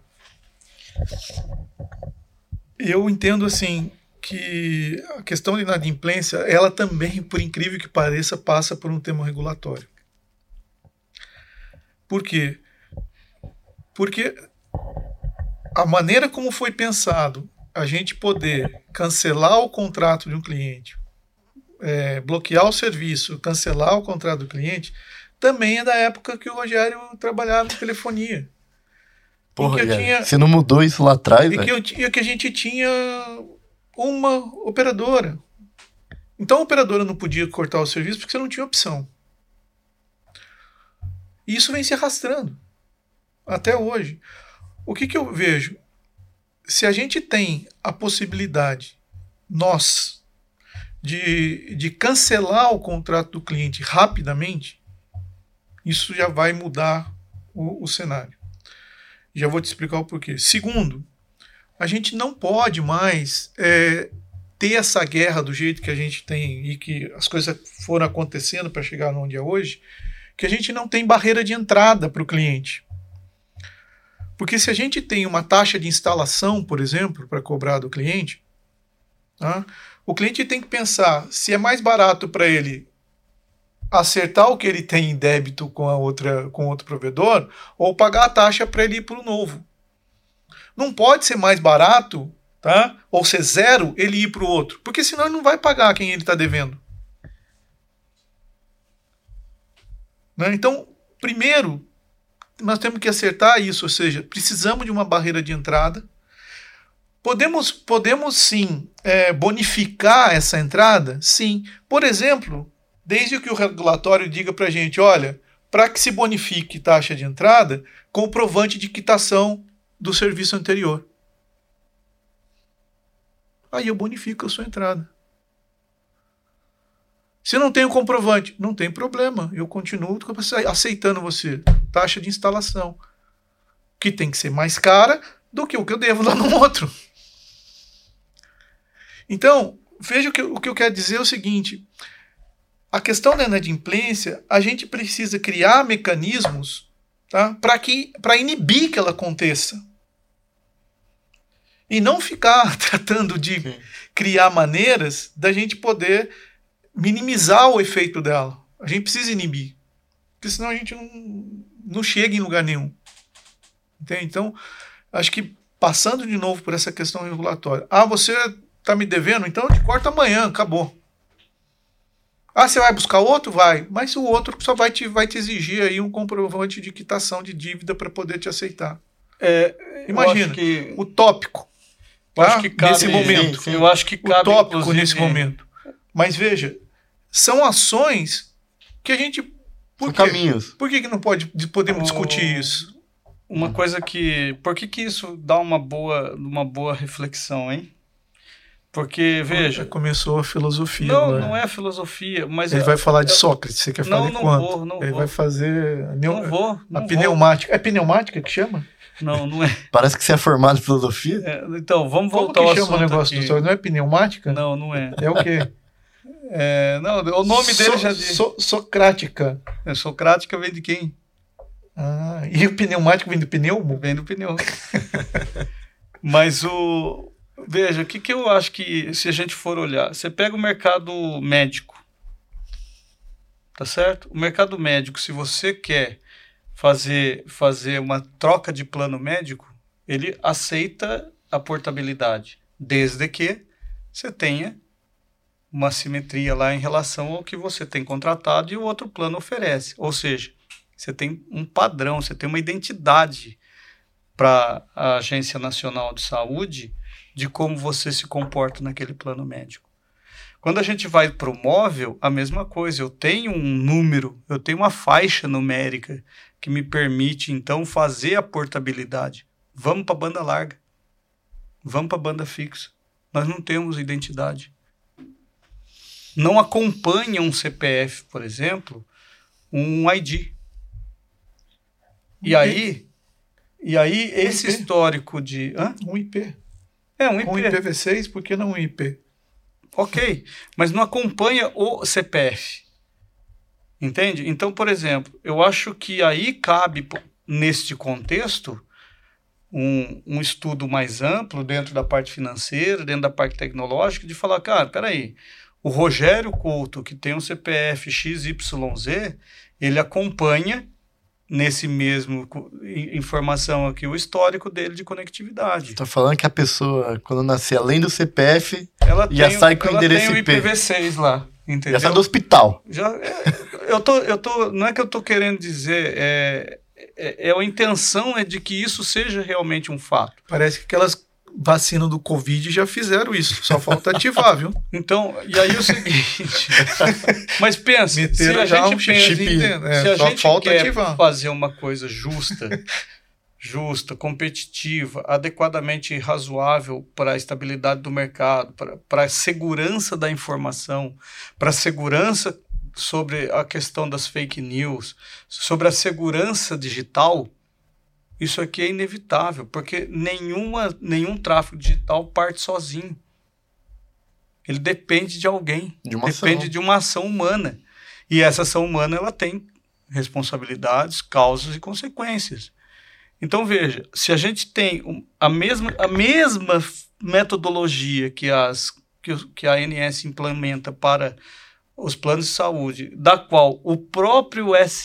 Speaker 3: Eu entendo assim que a questão da inadimplência, ela também, por incrível que pareça, passa por um tema regulatório. Por quê? Porque a maneira como foi pensado a gente poder cancelar o contrato de um cliente, bloquear o serviço, cancelar o contrato do cliente, também é da época que o Rogério trabalhava em telefonia.
Speaker 1: Porra, você não mudou isso lá atrás, velho?
Speaker 3: E que a gente tinha uma operadora. Então a operadora não podia cortar o serviço porque você não tinha opção. E isso vem se arrastando até hoje. O que eu vejo? Se a gente tem a possibilidade, de cancelar o contrato do cliente rapidamente, isso já vai mudar o cenário. Já vou te explicar o porquê. Segundo, a gente não pode mais ter essa guerra do jeito que a gente tem e que as coisas foram acontecendo para chegar onde é hoje, que a gente não tem barreira de entrada para o cliente. Porque se a gente tem uma taxa de instalação, por exemplo, para cobrar do cliente, tá? O cliente tem que pensar se é mais barato para ele acertar o que ele tem em débito com outro provedor ou pagar a taxa para ele ir para o novo. Não pode ser mais barato, tá? Ou ser zero, ele ir para o outro, porque senão ele não vai pagar quem ele está devendo. Né? Então, primeiro, nós temos que acertar isso, ou seja, precisamos de uma barreira de entrada. Podemos sim bonificar essa entrada? Sim. Por exemplo, desde que o regulatório diga para a gente, olha, para que se bonifique taxa de entrada, comprovante de quitação do serviço anterior. Aí eu bonifico a sua entrada. Se não tem o comprovante, não tem problema. Eu continuo aceitando você. Taxa de instalação. Que tem que ser mais cara do que o que eu devo lá no outro. Então, veja o que eu quero dizer é o seguinte. A questão da inadimplência, a gente precisa criar mecanismos, tá, para inibir que ela aconteça. E não ficar tratando de criar maneiras da gente poder minimizar o efeito dela. A gente precisa inibir. Porque senão a gente não chega em lugar nenhum. Entende? Então, acho que passando de novo por essa questão regulatória. Você está me devendo? Então eu te corto amanhã, acabou. Você vai buscar outro? Vai. Mas o outro só vai te exigir aí um comprovante de quitação de dívida para poder te aceitar. Imagina, utópico.
Speaker 2: Acho que cabe,
Speaker 3: nesse momento.
Speaker 2: Eu acho que cabe
Speaker 3: utópico nesse momento. Mas veja, são ações Que a gente...
Speaker 1: São caminhos.
Speaker 3: Por que não podemos discutir isso?
Speaker 2: Uma coisa que... Por que isso dá uma boa reflexão, hein? Porque, veja...
Speaker 3: Começou a filosofia.
Speaker 2: Não,
Speaker 3: agora.
Speaker 2: não é a filosofia, mas...
Speaker 3: Ele vai falar de Sócrates, você quer falar
Speaker 2: não
Speaker 3: quanto?
Speaker 2: Vou, não
Speaker 3: Ele
Speaker 2: vou.
Speaker 3: vai fazer
Speaker 2: Não
Speaker 3: a pneumática. É pneumática que chama?
Speaker 2: Não é.
Speaker 1: Parece que você é formado em filosofia.
Speaker 2: Então, vamos voltar
Speaker 3: Como
Speaker 2: ao
Speaker 3: que chama o
Speaker 2: assunto
Speaker 3: negócio
Speaker 2: aqui.
Speaker 3: do Sócrates? Não é pneumática?
Speaker 2: Não é.
Speaker 3: É o quê?
Speaker 2: Não, o nome dele já diz.
Speaker 3: Socrática.
Speaker 2: Socrática vem de quem?
Speaker 3: Ah, e o pneumático vem do pneumo?
Speaker 2: Vem do pneu. Mas veja, o que eu acho que, se a gente for olhar, você pega o mercado médico, tá certo? O mercado médico, se você quer fazer uma troca de plano médico, ele aceita a portabilidade, desde que você tenha uma simetria lá em relação ao que você tem contratado e o outro plano oferece. Ou seja, você tem um padrão, você tem uma identidade para a Agência Nacional de Saúde de como você se comporta naquele plano médico. Quando a gente vai para o móvel, a mesma coisa. Eu tenho um número, eu tenho uma faixa numérica que me permite, então, fazer a portabilidade. Vamos para a banda larga. Vamos para a banda fixa. Nós não temos identidade. Não acompanha um CPF, por exemplo, um ID. E aí esse histórico de...
Speaker 3: Um IP.
Speaker 2: Um IP.
Speaker 3: Um IPv6, por que não um IP?
Speaker 2: Ok, mas não acompanha o CPF. Entende? Então, por exemplo, eu acho que aí cabe, neste contexto, um estudo mais amplo dentro da parte financeira, dentro da parte tecnológica, de falar, cara, peraí, o Rogério Couto, que tem um CPF XYZ, ele acompanha nesse mesmo informação aqui o histórico dele de conectividade.
Speaker 1: Tá falando que a pessoa, quando nascer, além do CPF, sai com o endereço IP.
Speaker 2: Ela tem o IPv6 lá, entendeu?
Speaker 1: Já sai do hospital.
Speaker 2: Não é que eu tô querendo dizer, a intenção é de que isso seja realmente um fato.
Speaker 3: Parece que aquelas vacinas do Covid já fizeram isso, só falta ativar, viu?
Speaker 2: Então, e aí o seguinte, mas pensa, se a gente quer ativar. Fazer uma coisa justa, competitiva, adequadamente razoável para a estabilidade do mercado, para a segurança da informação, para a segurança sobre a questão das fake news, sobre a segurança digital, isso aqui é inevitável, porque nenhum tráfego digital parte sozinho. Ele depende de alguém, depende de uma ação humana. E essa ação humana ela tem responsabilidades, causas e consequências. Então, veja, se a gente tem a mesma metodologia que a ANS implementa para os planos de saúde, da qual o próprio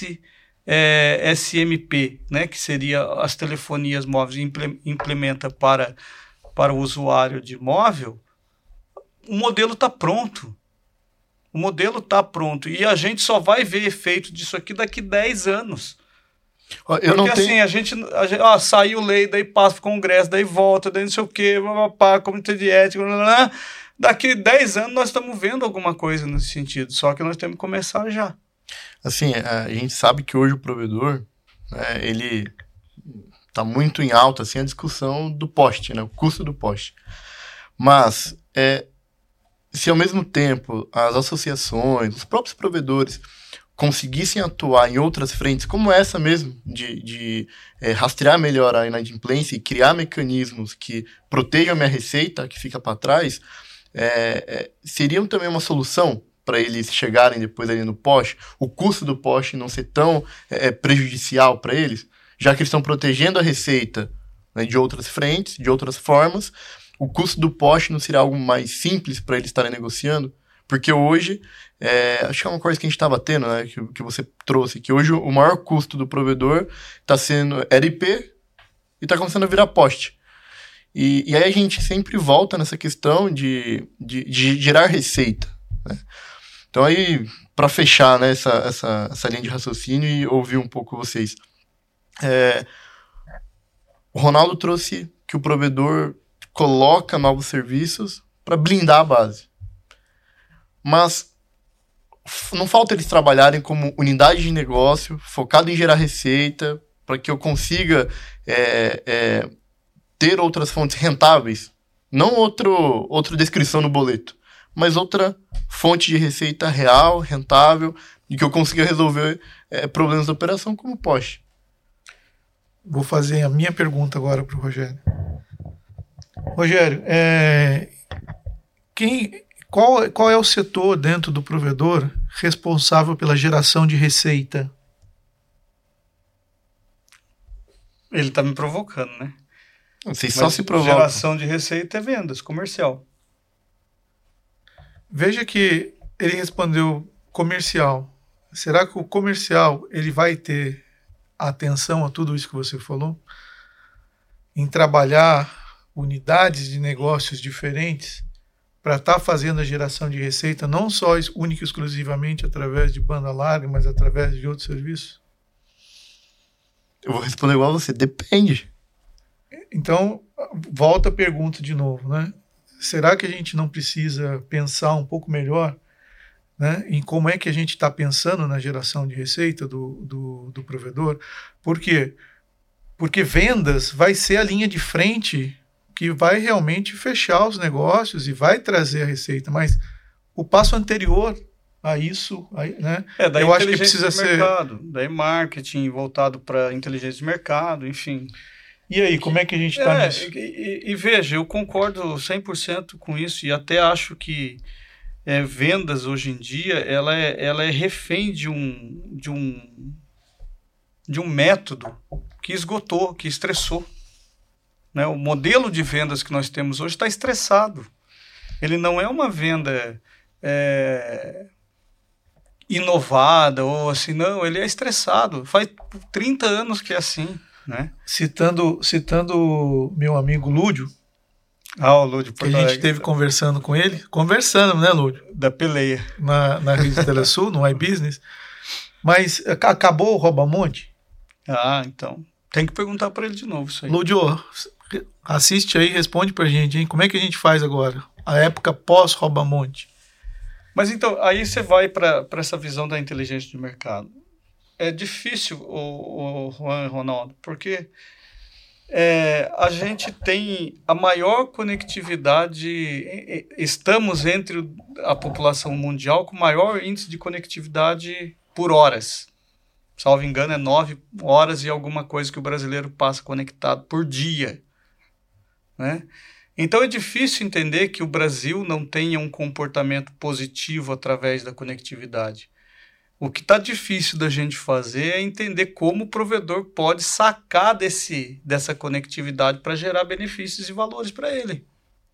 Speaker 2: SMP, né, que seria as telefonias móveis, implementa para o usuário de móvel, o modelo está pronto. O modelo está pronto. E a gente só vai ver efeito disso aqui daqui 10 anos. Porque assim, a gente saiu lei, daí passa para o Congresso, daí volta, daí não sei o quê, comitê de ética, daqui 10 anos nós estamos vendo alguma coisa nesse sentido, só que nós temos que começar já.
Speaker 1: Assim, a gente sabe que hoje o provedor, né, ele está muito em alta assim, a discussão do poste, né, o custo do poste. Mas, se ao mesmo tempo as associações, os próprios provedores conseguissem atuar em outras frentes, como essa mesmo, de rastrear melhor a inadimplência e criar mecanismos que protejam a minha receita, que fica para trás, seriam também uma solução para eles chegarem depois ali no poste, o custo do poste não ser tão prejudicial para eles, já que eles estão protegendo a receita, né, de outras frentes, de outras formas, o custo do poste não seria algo mais simples para eles estarem negociando? Porque hoje, acho que é uma coisa que a gente estava tendo, né, que você trouxe, que hoje o maior custo do provedor está sendo IP e está começando a virar poste. E aí a gente sempre volta nessa questão de gerar receita, né? Então aí, para fechar, né, essa linha de raciocínio e ouvir um pouco vocês, o Ronaldo trouxe que o provedor coloca novos serviços para blindar a base. Mas não falta eles trabalharem como unidade de negócio, focado em gerar receita, para que eu consiga ter outras fontes rentáveis. Não outra descrição no boleto, mas outra fonte de receita real, rentável, e que eu consiga resolver problemas da operação como Porsche.
Speaker 3: Vou fazer a minha pergunta agora para o Rogério. Rogério, qual é o setor dentro do provedor responsável pela geração de receita?
Speaker 2: Ele está me provocando, né?
Speaker 1: Vocês só se provocam.
Speaker 2: Geração de receita é vendas, comercial.
Speaker 3: Veja que ele respondeu comercial. Será que o comercial ele vai ter atenção a tudo isso que você falou? Em trabalhar unidades de negócios diferentes para estar fazendo a geração de receita, não só única e exclusivamente através de banda larga, mas através de outros serviços?
Speaker 1: Eu vou responder igual a você, depende.
Speaker 3: Então, volta a pergunta de novo, né? Será que a gente não precisa pensar um pouco melhor, né, em como é que a gente está pensando na geração de receita do provedor? Por quê? Porque vendas vai ser a linha de frente que vai realmente fechar os negócios e vai trazer a receita, mas o passo anterior a isso, né,
Speaker 2: daí
Speaker 3: eu acho que precisa ser...
Speaker 2: Daí marketing voltado para inteligência de mercado, enfim.
Speaker 3: E aí, como é que a gente está nisso?
Speaker 2: E veja, eu concordo 100% com isso e até acho que vendas hoje em dia, ela é refém de um método que esgotou, que estressou. Né? O modelo de vendas que nós temos hoje está estressado. Ele não é uma venda inovada ou assim, não, ele é estressado. Faz 30 anos que é assim. Né?
Speaker 3: Citando meu amigo Lúdio,
Speaker 2: o Lúdio,
Speaker 3: que a gente esteve conversando com ele, né, Lúdio?
Speaker 2: Da peleia.
Speaker 3: Na Rede Telesul, no iBusiness. Mas acabou o Rouba-Monte?
Speaker 2: Então. Tem que perguntar para ele de novo isso aí.
Speaker 3: Lúdio, assiste aí, responde pra gente, hein? Como é que a gente faz agora? A época pós-Rouba-Monte.
Speaker 2: Mas então, aí você vai para essa visão da inteligência de mercado. É difícil, o Juan e Ronaldo, porque a gente tem a maior conectividade, estamos entre a população mundial com o maior índice de conectividade por horas. Salvo engano, 9 horas e alguma coisa que o brasileiro passa conectado por dia. Né? Então é difícil entender que o Brasil não tenha um comportamento positivo através da conectividade. O que está difícil da gente fazer é entender como o provedor pode sacar dessa conectividade para gerar benefícios e valores para ele.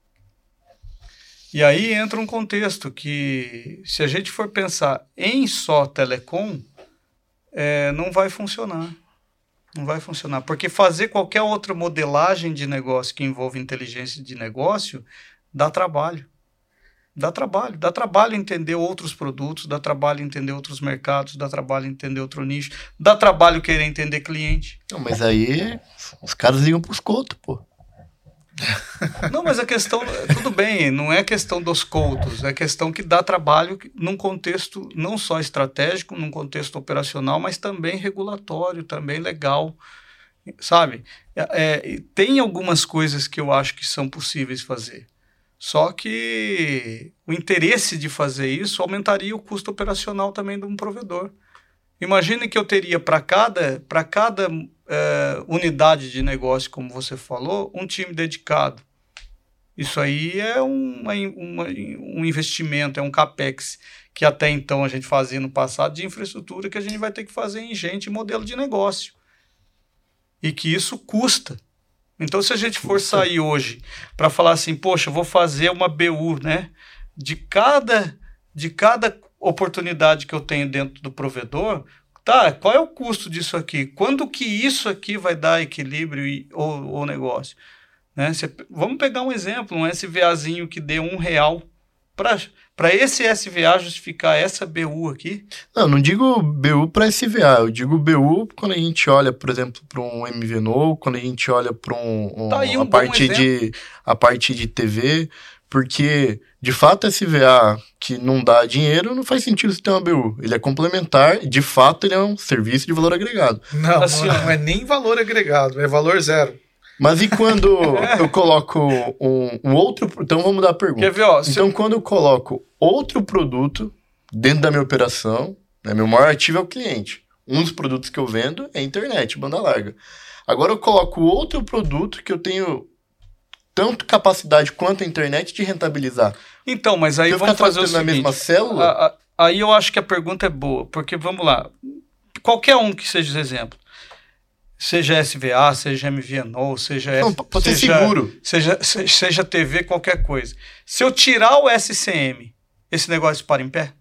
Speaker 2: E aí entra um contexto que, se a gente for pensar em só telecom, não vai funcionar. Não vai funcionar. Porque fazer qualquer outra modelagem de negócio que envolve inteligência de negócio dá trabalho. Dá trabalho entender outros produtos, dá trabalho entender outros mercados, dá trabalho entender outro nicho, dá trabalho querer entender cliente.
Speaker 1: Não, mas aí os caras ligam pros coutos, pô.
Speaker 2: Não, mas a questão, tudo bem, não é questão dos coutos, é questão que dá trabalho num contexto não só estratégico, num contexto operacional, mas também regulatório, também legal, sabe? Tem algumas coisas que eu acho que são possíveis fazer. Só que o interesse de fazer isso aumentaria o custo operacional também de um provedor. Imagine que eu teria para cada unidade de negócio, como você falou, um time dedicado. Isso aí é um investimento, é um CAPEX, que até então a gente fazia no passado de infraestrutura, que a gente vai ter que fazer em gente e modelo de negócio. E que isso custa. Então, se a gente for sair hoje para falar assim, poxa, eu vou fazer uma BU, né? De cada oportunidade que eu tenho dentro do provedor, tá, qual é o custo disso aqui? Quando que isso aqui vai dar equilíbrio ou negócio? Né? Vamos pegar um exemplo, um SVAzinho que dê R$1 para esse SVA justificar essa BU aqui?
Speaker 1: Não digo BU para SVA, eu digo BU quando a gente olha, por exemplo, para um MVNO, quando a gente olha para a parte de TV, Porque, de fato, SVA que não dá dinheiro, não faz sentido você ter uma BU. Ele é complementar, de fato, ele é um serviço de valor agregado.
Speaker 3: Não, assim, não é nem valor agregado, é valor zero.
Speaker 1: Mas e quando eu coloco um outro... Então, vamos mudar a pergunta.
Speaker 2: Quer ver, ó,
Speaker 1: então, quando eu coloco outro produto dentro da minha operação, né, meu maior ativo é o cliente. Um dos produtos que eu vendo é a internet, banda larga. Agora eu coloco outro produto que eu tenho tanto capacidade quanto a internet de rentabilizar.
Speaker 2: Então, mas aí vamos fazer o seguinte.
Speaker 1: Na mesma célula?
Speaker 2: Aí eu acho que a pergunta é boa, porque vamos lá. Qualquer um que seja exemplo, seja SVA, seja MVNO, seja...
Speaker 1: Não, pode ser seguro.
Speaker 2: Seja TV, qualquer coisa. Se eu tirar o SCM, esse negócio para em pé?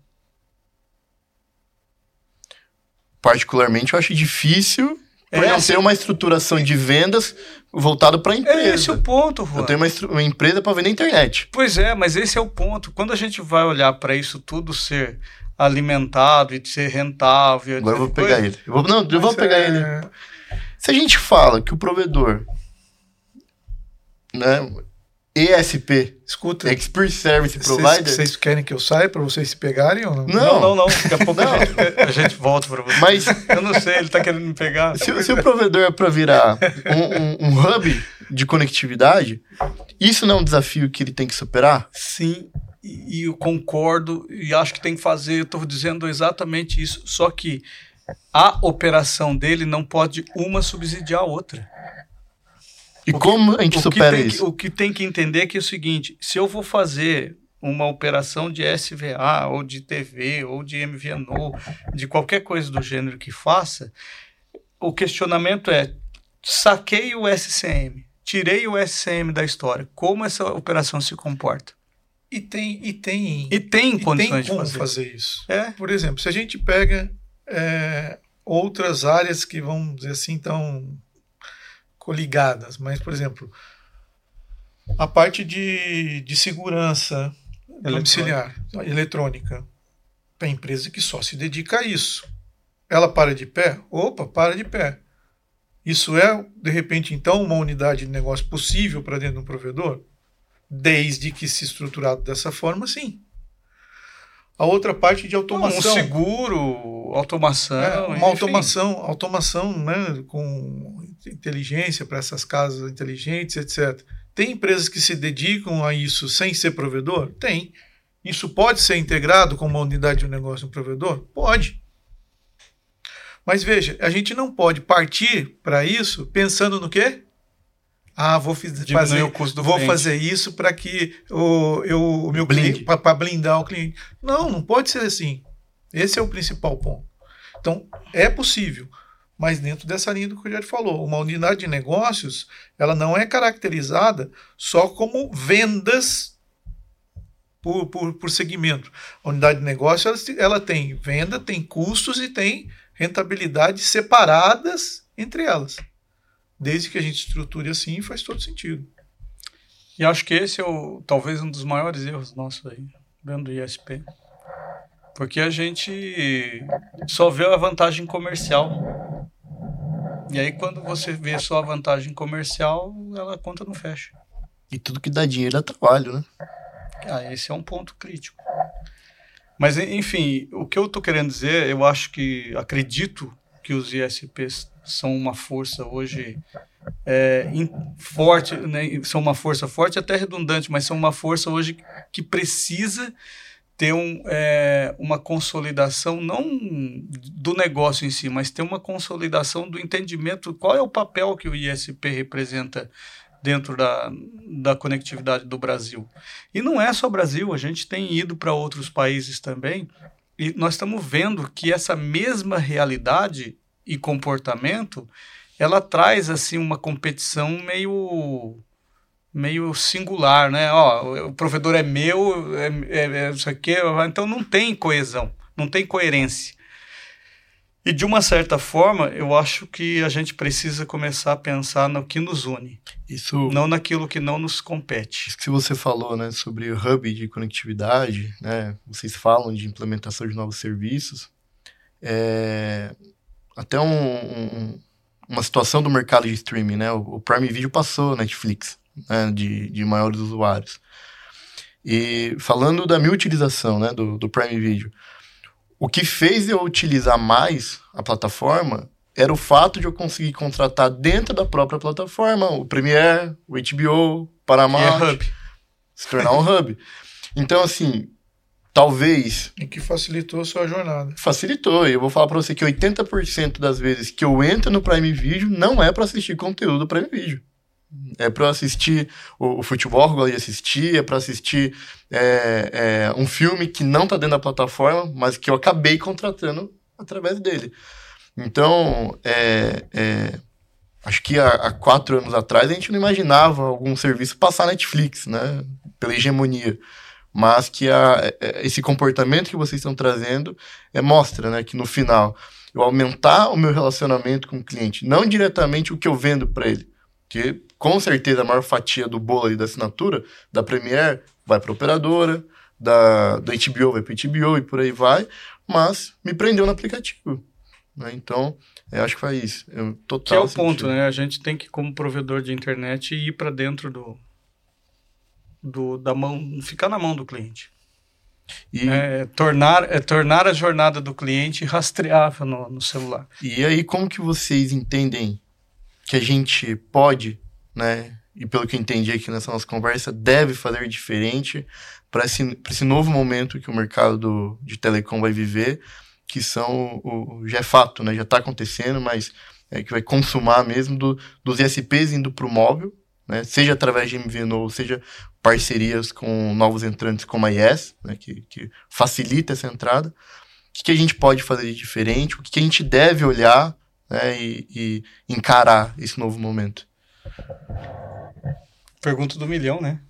Speaker 1: Particularmente, eu acho difícil por não ter uma estruturação de vendas voltada para a empresa.
Speaker 2: Esse é o ponto, Juan.
Speaker 1: Eu tenho uma empresa para vender internet.
Speaker 2: Pois é, mas esse é o ponto. Quando a gente vai olhar para isso tudo ser alimentado e ser rentável...
Speaker 1: Agora eu vou pegar ele. Eu vou pegar ele. Se a gente fala que o provedor, né, ESP,
Speaker 3: escuta,
Speaker 1: Expert Service Provider...
Speaker 3: Vocês querem que eu saia para vocês se pegarem ou não?
Speaker 2: Não. Daqui a pouco a gente volta para você.
Speaker 1: Mas,
Speaker 2: eu não sei, ele está querendo me pegar.
Speaker 1: Se o provedor é para virar um hub de conectividade, isso não é um desafio que ele tem que superar?
Speaker 2: Sim, e eu concordo e acho que tem que fazer, eu estou dizendo exatamente isso, só que a operação dele não pode uma subsidiar a outra.
Speaker 1: E como a gente supera isso?
Speaker 2: O que tem que entender é que é o seguinte, se eu vou fazer uma operação de SVA, ou de TV, ou de MVNO, de qualquer coisa do gênero que faça, o questionamento é, saquei o SCM, tirei o SCM da história, como essa operação se comporta?
Speaker 3: E tem
Speaker 2: condições de
Speaker 3: fazer isso. Por exemplo, se a gente pega outras áreas que, vamos dizer assim, estão coligadas, mas, por exemplo, a parte de segurança domiciliar, eletrônica, tem empresa que só se dedica a isso. Ela para de pé? Opa, para de pé. Isso é, de repente, então, uma unidade de negócio possível para dentro de um provedor? Desde que se estruturado dessa forma, sim. A outra parte de automação.
Speaker 2: Seguro, automação.
Speaker 3: Uma automação, né, com inteligência para essas casas inteligentes, etc. Tem empresas que se dedicam a isso sem ser provedor? Tem. Isso pode ser integrado com uma unidade de negócio no provedor? Pode. Mas veja, a gente não pode partir para isso pensando no quê? Vou fazer isso para que o meu cliente, para blindar o cliente. Não pode ser assim. Esse é o principal ponto. Então, é possível, mas dentro dessa linha do que o Rogério falou, uma unidade de negócios, ela não é caracterizada só como vendas por segmento. A unidade de negócio, ela tem venda, tem custos e tem rentabilidade separadas entre elas. Desde que a gente estruture assim, faz todo sentido.
Speaker 2: E acho que esse é talvez um dos maiores erros nossos aí, dentro do ISP. Porque a gente só vê a vantagem comercial. E aí, quando você vê só a vantagem comercial, a conta não fecha.
Speaker 1: E tudo que dá dinheiro é trabalho, né?
Speaker 2: Esse é um ponto crítico. Mas, enfim, o que eu estou querendo dizer, acredito que os ISPs são uma força hoje forte, né? São uma força forte, até redundante, mas são uma força hoje que precisa ter uma consolidação, não do negócio em si, mas ter uma consolidação do entendimento, qual é o papel que o ISP representa dentro da conectividade do Brasil. E não é só Brasil, a gente tem ido para outros países também, e nós estamos vendo que essa mesma realidade e comportamento, ela traz assim uma competição meio singular, né? O provedor é meu, isso aqui, então não tem coesão, não tem coerência. E de uma certa forma, eu acho que a gente precisa começar a pensar no que nos une, não naquilo que não nos compete.
Speaker 1: Isso que você falou, né, sobre o hub de conectividade, né? Vocês falam de implementação de novos serviços. Até uma situação do mercado de streaming, né? O Prime Video passou Netflix, né? de maiores usuários. E falando da minha utilização, né, do Prime Video, o que fez eu utilizar mais a plataforma era o fato de eu conseguir contratar dentro da própria plataforma o Premiere, o HBO, o Paramount, se tornar um hub. Então, assim, talvez...
Speaker 3: E que facilitou a sua jornada.
Speaker 1: Facilitou. E eu vou falar pra você que 80% das vezes que eu entro no Prime Video não é pra assistir conteúdo do Prime Video. É pra eu assistir o futebol que eu gosto de assistir, é pra assistir um filme que não tá dentro da plataforma, mas que eu acabei contratando através dele. Então, acho que há 4 anos atrás a gente não imaginava algum serviço passar Netflix, né? Pela hegemonia. Mas que esse comportamento que vocês estão trazendo mostra, né, que no final eu aumentar o meu relacionamento com o cliente, não diretamente o que eu vendo para ele, porque com certeza a maior fatia do bolo aí da assinatura da Premiere vai para a operadora, da HBO vai para HBO e por aí vai, mas me prendeu no aplicativo, né? Então eu acho que foi isso. Total
Speaker 2: que é o
Speaker 1: sentido.
Speaker 2: ponto, né? A gente tem que, como provedor de internet, ir para dentro da mão, ficar na mão do cliente. E tornar a jornada do cliente rastreável no celular.
Speaker 1: E aí, como que vocês entendem que a gente pode, né, e pelo que eu entendi aqui nessa nossa conversa, deve fazer diferente para esse novo momento que o mercado de telecom vai viver, que já é fato, né, já está acontecendo, mas que vai consumar mesmo dos ISPs indo para o móvel, né, seja através de MVNO, seja parcerias com novos entrantes como a IES, né, que facilita essa entrada. O que a gente pode fazer de diferente? O que a gente deve olhar, né, e encarar esse novo momento?
Speaker 2: Pergunta do milhão, né?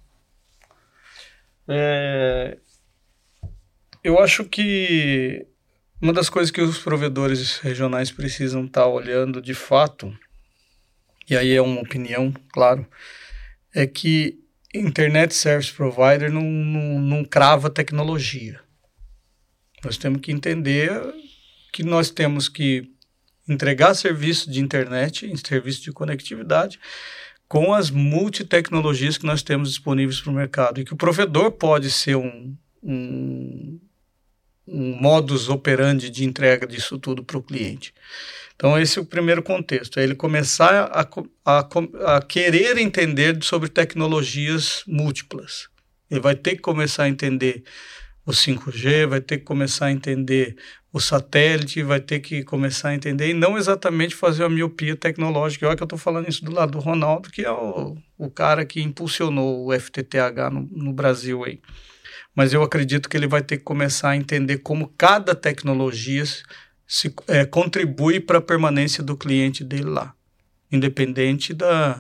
Speaker 2: Eu acho que uma das coisas que os provedores regionais precisam estar olhando de fato, e aí é uma opinião, claro, é que Internet Service Provider não crava tecnologia. Nós temos que entender que nós temos que entregar serviço de internet, serviço de conectividade, com as multitecnologias que nós temos disponíveis para o mercado. E que o provedor pode ser um modus operandi de entrega disso tudo para o cliente. Então, esse é o primeiro contexto, é ele começar a querer entender sobre tecnologias múltiplas. Ele vai ter que começar a entender o 5G, vai ter que começar a entender o satélite, vai ter que começar a entender, e não exatamente fazer uma miopia tecnológica. Olha que eu estou falando isso do lado do Ronaldo, que é o cara que impulsionou o FTTH no Brasil aí. Mas eu acredito que ele vai ter que começar a entender como cada tecnologia contribui para a permanência do cliente dele lá, independente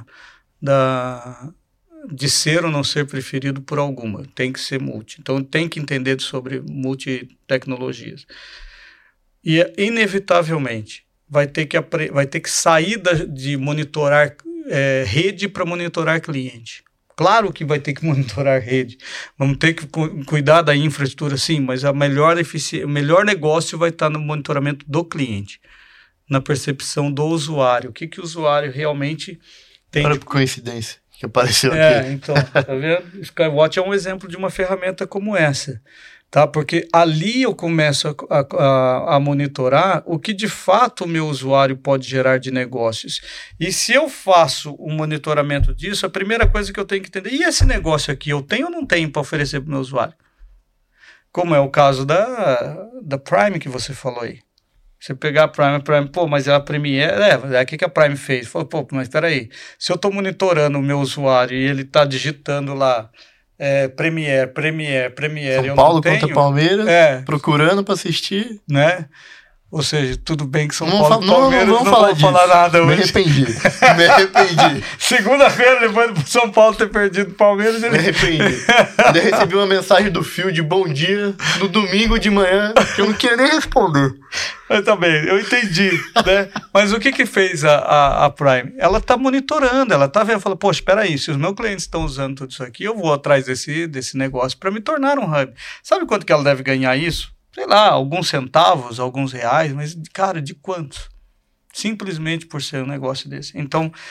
Speaker 2: de ser ou não ser preferido por alguma. Tem que ser multi. Então, tem que entender sobre multitecnologias. E, inevitavelmente, vai ter que sair de monitorar rede para monitorar cliente. Claro que vai ter que monitorar rede, vamos ter que cuidar da infraestrutura, sim, mas o melhor negócio vai estar no monitoramento do cliente, na percepção do usuário. O que o usuário realmente tem.
Speaker 1: Olha por coincidência que apareceu aqui.
Speaker 2: Então, tá vendo? Skywatch é um exemplo de uma ferramenta como essa. Tá? Porque ali eu começo a monitorar o que de fato o meu usuário pode gerar de negócios. E se eu faço um monitoramento disso, a primeira coisa que eu tenho que entender, e esse negócio aqui, eu tenho ou não tenho para oferecer para o meu usuário? Como é o caso da Prime que você falou aí. Você pegar a Prime, pô, mas a Premiere, o que a Prime fez? Falou, pô, mas espera aí, se eu estou monitorando o meu usuário e ele está digitando lá, Premiere.
Speaker 1: São Paulo contra Palmeiras, procurando para assistir.
Speaker 2: Né? Ou seja, tudo bem que São Paulo e Palmeiras
Speaker 1: não vou falar
Speaker 2: nada hoje.
Speaker 1: Me arrependi.
Speaker 2: Segunda-feira, depois do São Paulo ter perdido o Palmeiras...
Speaker 1: Me arrependi. Eu recebi uma mensagem do Phil de bom dia no domingo de manhã, que eu não queria nem responder.
Speaker 2: Mas tá bem, eu entendi, né? Mas o que fez a Prime? Ela está monitorando, ela está vendo, fala, poxa, espera aí, se os meus clientes estão usando tudo isso aqui, eu vou atrás desse negócio para me tornar um hub. Sabe quanto que ela deve ganhar isso? Sei lá, alguns centavos, alguns reais, mas, cara, de quantos? Simplesmente por ser um negócio desse. Então,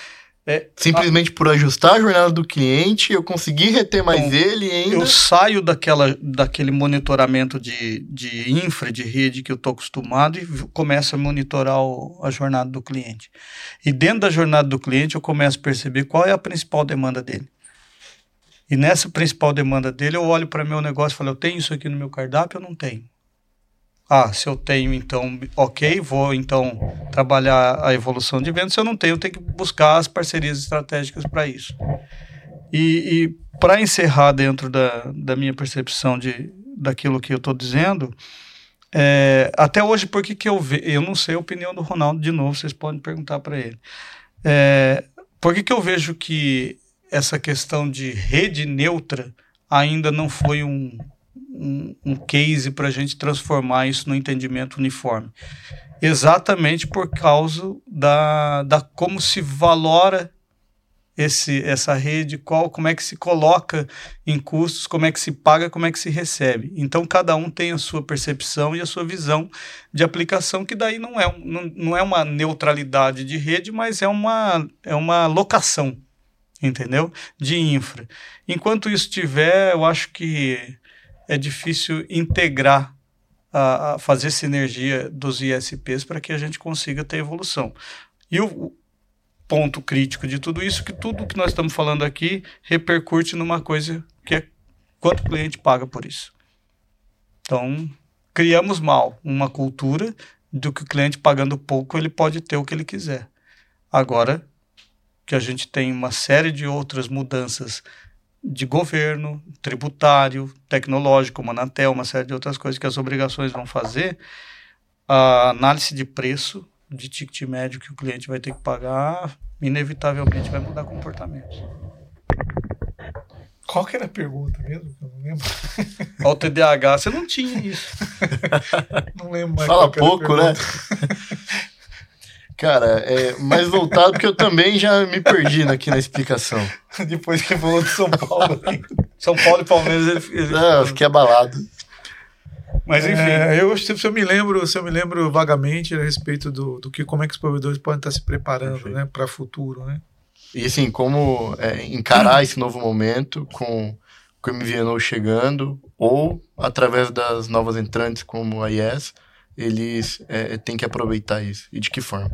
Speaker 1: Simplesmente por ajustar a jornada do cliente, eu consegui reter mais ele e ainda...
Speaker 2: Eu saio daquele monitoramento de infra, de rede que eu estou acostumado e começo a monitorar a jornada do cliente. E dentro da jornada do cliente eu começo a perceber qual é a principal demanda dele. E nessa principal demanda dele eu olho para meu negócio e falo, eu tenho isso aqui no meu cardápio ou não tenho? Se eu tenho, então, ok, vou então trabalhar a evolução de venda. Se eu não tenho, eu tenho que buscar as parcerias estratégicas para isso. E para encerrar dentro da minha percepção daquilo que eu estou dizendo, até hoje, por que eu não sei a opinião do Ronaldo, de novo, vocês podem perguntar para ele. Por que eu vejo que essa questão de rede neutra ainda não foi um case para a gente transformar isso no entendimento uniforme? Exatamente por causa da como se valora essa rede, como é que se coloca em custos, como é que se paga, como é que se recebe. Então, cada um tem a sua percepção e a sua visão de aplicação, que daí não é uma neutralidade de rede, mas é uma locação, entendeu? De infra. Enquanto isso tiver, eu acho que é difícil integrar, fazer sinergia dos ISPs para que a gente consiga ter evolução. E o ponto crítico de tudo isso, que tudo que nós estamos falando aqui repercute numa coisa que é quanto o cliente paga por isso. Então, criamos mal uma cultura do que o cliente pagando pouco, ele pode ter o que ele quiser. Agora que a gente tem uma série de outras mudanças de governo, tributário, tecnológico, como a Anatel, uma série de outras coisas que as obrigações vão fazer, a análise de preço, de ticket médio que o cliente vai ter que pagar, inevitavelmente vai mudar comportamentos.
Speaker 3: Qual que era a pergunta mesmo? Eu não lembro.
Speaker 2: Ao TDAH, você não tinha isso.
Speaker 3: Não lembro mais.
Speaker 1: Fala pouco, né? Cara, mais voltado, porque eu também já me perdi aqui na explicação.
Speaker 3: Depois que falou de São Paulo.
Speaker 2: São Paulo e Palmeiras, ele...
Speaker 1: Não, eu fiquei abalado.
Speaker 2: Mas enfim.
Speaker 3: Se eu me lembro vagamente a respeito como é que os provedores podem estar se preparando, né, para o futuro, né?
Speaker 1: E assim, como encarar esse novo momento com o MVNO chegando, ou através das novas entrantes como a IES, eles têm que aproveitar isso. E de que forma?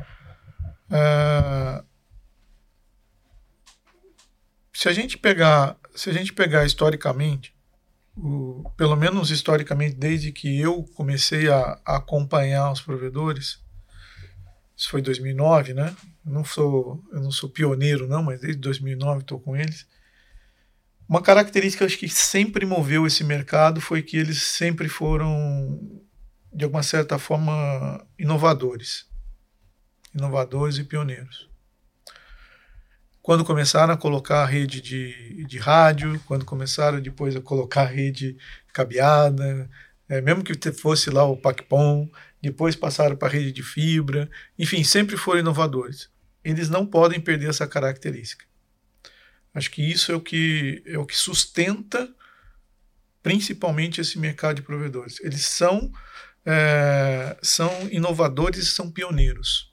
Speaker 3: Se a gente pegar historicamente, pelo menos historicamente, desde que eu comecei a acompanhar os provedores, isso foi 2009, né? Eu não sou pioneiro, não, mas desde 2009 estou com eles. Uma característica, acho que sempre moveu esse mercado foi que eles sempre foram, de alguma certa forma, inovadores e pioneiros. Quando começaram a colocar a rede de rádio, quando começaram depois a colocar a rede cabeada, mesmo que fosse lá o PACPOM, depois passaram para a rede de fibra, enfim, sempre foram inovadores. Eles não podem perder essa característica. Acho que isso é o que sustenta principalmente esse mercado de provedores. Eles são inovadores e são pioneiros.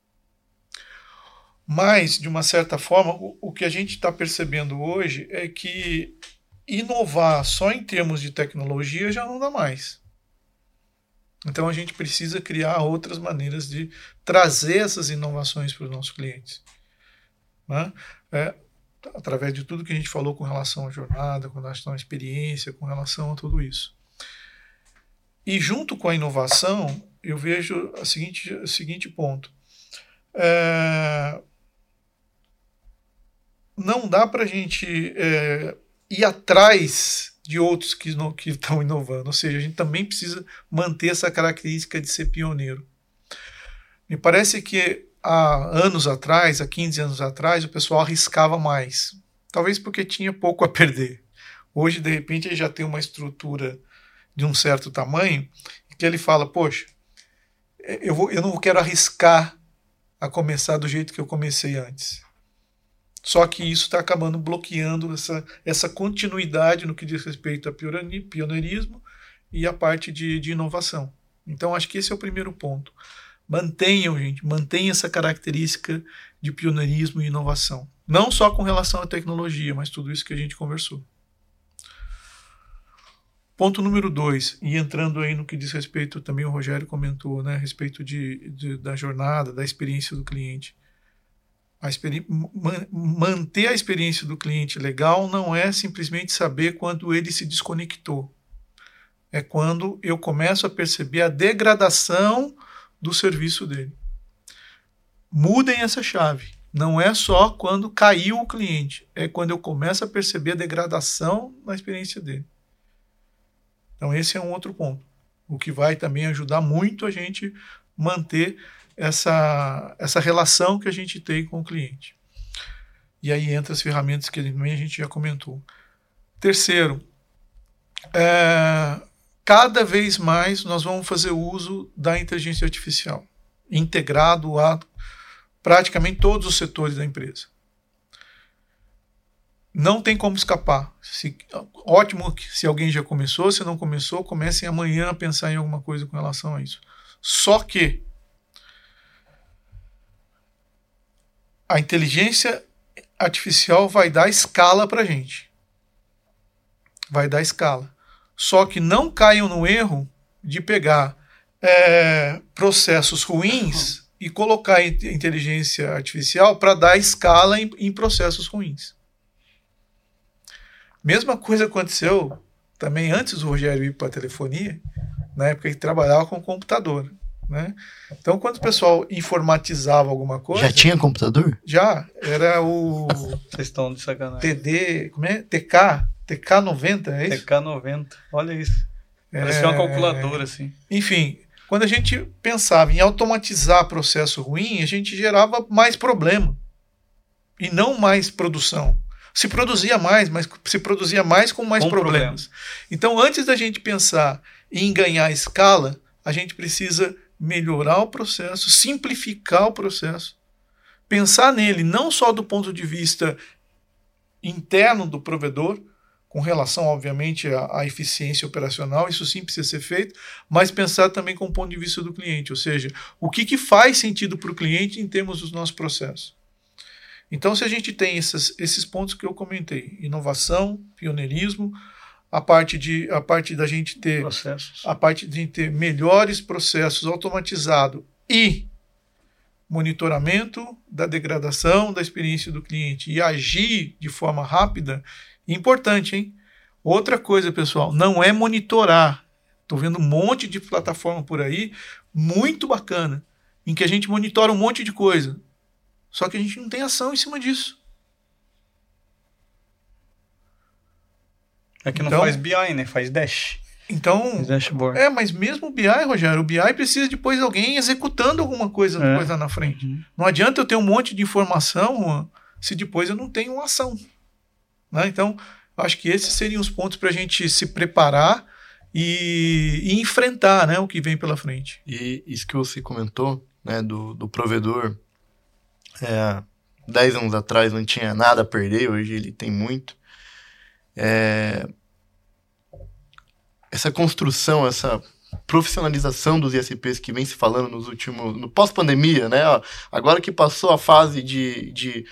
Speaker 3: Mas, de uma certa forma, o que a gente está percebendo hoje é que inovar só em termos de tecnologia já não dá mais. Então, a gente precisa criar outras maneiras de trazer essas inovações para os nossos clientes, né? Através de tudo que a gente falou com relação à jornada, com relação à experiência, com relação a tudo isso. E junto com a inovação, eu vejo o seguinte ponto. Não dá para a gente ir atrás de outros que estão inovando. Ou seja, a gente também precisa manter essa característica de ser pioneiro. Me parece que há 15 anos atrás, o pessoal arriscava mais. Talvez porque tinha pouco a perder. Hoje, de repente, ele já tem uma estrutura de um certo tamanho que ele fala, poxa, eu não quero arriscar a começar do jeito que eu comecei antes. Só que isso está acabando bloqueando essa continuidade no que diz respeito a pioneirismo e a parte de inovação. Então, acho que esse é o primeiro ponto. Mantenham essa característica de pioneirismo e inovação. Não só com relação à tecnologia, mas tudo isso que a gente conversou. Ponto número 2, e entrando aí no que diz respeito, também o Rogério comentou, né, a respeito da jornada, da experiência do cliente. Manter a experiência do cliente legal não é simplesmente saber quando ele se desconectou. É quando eu começo a perceber a degradação do serviço dele. Mudem essa chave. Não é só quando caiu o cliente, é quando eu começo a perceber a degradação na experiência dele. Então esse é um outro ponto, o que vai também ajudar muito a gente manter essa relação que a gente tem com o cliente. E aí entra as ferramentas que também a gente já comentou. Terceiro, cada vez mais nós vamos fazer uso da inteligência artificial, integrado a praticamente todos os setores da empresa. Não tem como escapar. Ótimo se alguém já começou, se não começou, comecem amanhã a pensar em alguma coisa com relação a isso. Só que a inteligência artificial vai dar escala para a gente. Vai dar escala. Só que não caiam no erro de pegar processos ruins e colocar a inteligência artificial para dar escala em processos ruins. Mesma coisa aconteceu também antes do Rogério ir para a telefonia, na época que trabalhava com computador. Né? Então, quando o pessoal informatizava alguma coisa...
Speaker 1: Já tinha computador?
Speaker 3: Já. Era o...
Speaker 2: Vocês estão de sacanagem.
Speaker 3: Como é? TK90, é isso?
Speaker 2: TK90, olha isso. Parecia uma calculadora, assim.
Speaker 3: Enfim, quando a gente pensava em automatizar processo ruim, a gente gerava mais problema e não mais produção. Se produzia mais, mas se produzia mais com mais problemas. Então, antes da gente pensar em ganhar escala, a gente precisa melhorar o processo, simplificar o processo, pensar nele não só do ponto de vista interno do provedor, com relação, obviamente, à eficiência operacional, isso sim precisa ser feito, mas pensar também com o ponto de vista do cliente, ou seja, o que faz sentido para o cliente em termos dos nossos processos. Então, se a gente tem esses pontos que eu comentei, inovação, pioneirismo, a parte da gente ter processos. A parte de ter melhores processos automatizados e monitoramento da degradação da experiência do cliente e agir de forma rápida, importante, hein? Outra coisa, pessoal, não é monitorar. Estou vendo um monte de plataforma por aí, muito bacana, em que a gente monitora um monte de coisa. Só que a gente não tem ação em cima disso.
Speaker 2: É que não faz BI, né? Faz Dash.
Speaker 3: Então,
Speaker 2: dashboard.
Speaker 3: Mas mesmo o BI, Rogério, o BI precisa depois de alguém executando alguma coisa depois lá na frente. Uhum. Não adianta eu ter um monte de informação se depois eu não tenho uma ação. Né? Então, acho que esses seriam os pontos para a gente se preparar e enfrentar, né, o que vem pela frente.
Speaker 1: E isso que você comentou, né, do provedor, 10 anos atrás não tinha nada a perder, hoje ele tem muito. Essa construção, essa profissionalização dos ISPs que vem se falando no pós-pandemia, né? Agora que passou a fase de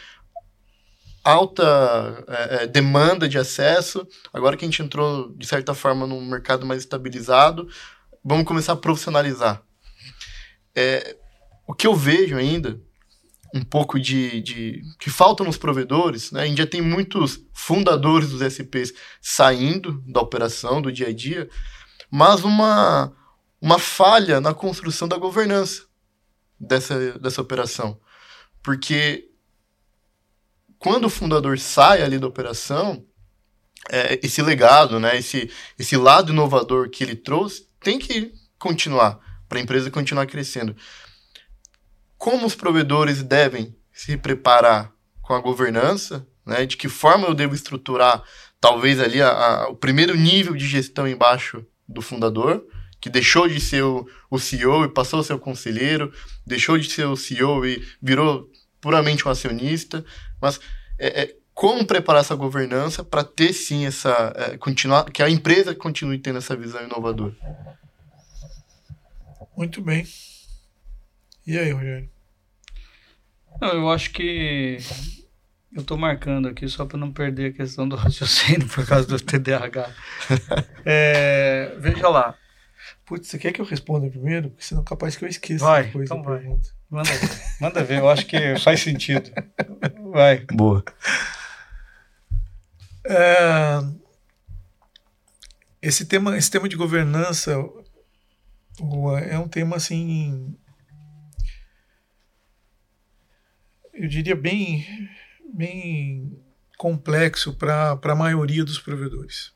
Speaker 1: alta demanda de acesso, agora que a gente entrou, de certa forma, num mercado mais estabilizado, vamos começar a profissionalizar. O que eu vejo ainda, um pouco que falta nos provedores, né? A gente já tem muitos fundadores dos SPs saindo da operação, do dia a dia, mas uma falha na construção da governança dessa operação. Porque quando o fundador sai ali da operação, esse legado, né? esse lado inovador que ele trouxe tem que continuar, para a empresa continuar crescendo. Como os provedores devem se preparar com a governança, né? De que forma eu devo estruturar, talvez ali, o primeiro nível de gestão embaixo do fundador, que deixou de ser o CEO e passou a ser o conselheiro, deixou de ser o CEO e virou puramente um acionista, mas como preparar essa governança para ter sim que a empresa continue tendo essa visão inovadora.
Speaker 3: Muito bem. E aí, Rogério?
Speaker 2: Não, eu acho que eu tô marcando aqui só para não perder a questão do raciocínio por causa do TDAH. Veja lá.
Speaker 3: Putz, você quer que eu responda primeiro? Porque senão é capaz que eu esqueça
Speaker 2: Vai,
Speaker 3: depois
Speaker 2: então
Speaker 3: da
Speaker 2: vai.
Speaker 3: pergunta.
Speaker 2: Manda ver, eu acho que faz sentido. Vai.
Speaker 1: Boa.
Speaker 3: Esse tema de governança é um tema, assim, eu diria bem complexo para a maioria dos provedores.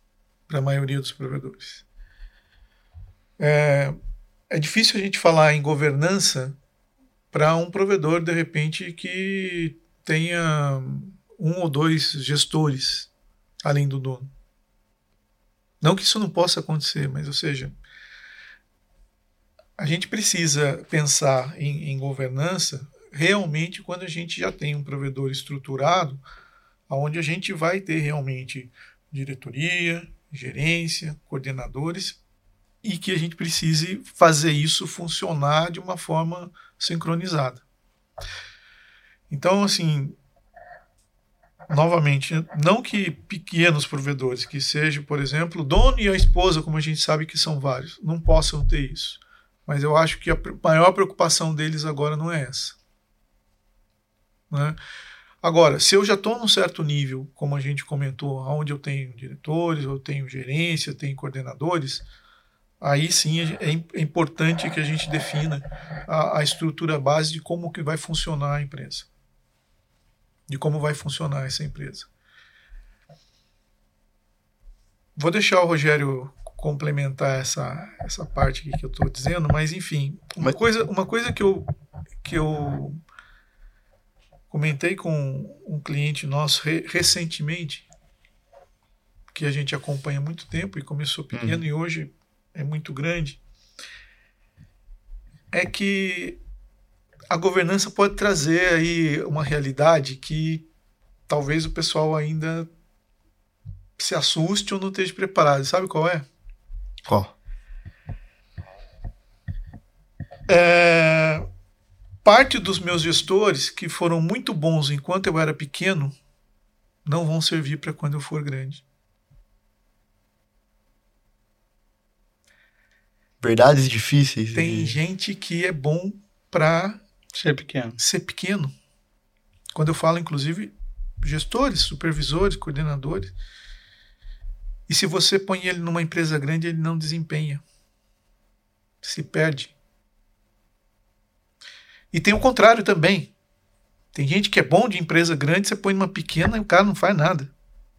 Speaker 3: É difícil a gente falar em governança para um provedor, de repente, que tenha 1 ou 2 gestores além do dono. Não que isso não possa acontecer, mas, ou seja, a gente precisa pensar em governança realmente quando a gente já tem um provedor estruturado, onde a gente vai ter realmente diretoria, gerência, coordenadores, e que a gente precise fazer isso funcionar de uma forma sincronizada. Então, assim, novamente, não que pequenos provedores, que seja, por exemplo, o dono e a esposa, como a gente sabe que são vários, não possam ter isso. Mas eu acho que a maior preocupação deles agora não é essa. Né? Agora, se eu já estou num certo nível, como a gente comentou, onde eu tenho diretores, eu tenho gerência, eu tenho coordenadores, aí sim é importante que a gente defina a estrutura base de como que vai funcionar a empresa. De como vai funcionar essa empresa. Vou deixar o Rogério complementar essa parte aqui que eu estou dizendo, mas enfim, uma coisa que eu comentei com um cliente nosso recentemente, que a gente acompanha há muito tempo e começou pequeno e hoje é muito grande, é que a governança pode trazer aí uma realidade que talvez o pessoal ainda se assuste ou não esteja preparado. Sabe qual é?
Speaker 1: Qual?
Speaker 3: Parte dos meus gestores que foram muito bons enquanto eu era pequeno não vão servir para quando eu for grande.
Speaker 1: Verdades difíceis.
Speaker 3: Tem gente que é bom para
Speaker 2: ser
Speaker 3: pequeno. Quando eu falo, inclusive, gestores, supervisores, coordenadores. E se você põe ele numa empresa grande, ele não desempenha. Se perde. E tem o contrário também. Tem gente que é bom de empresa grande, você põe numa pequena e o cara não faz nada.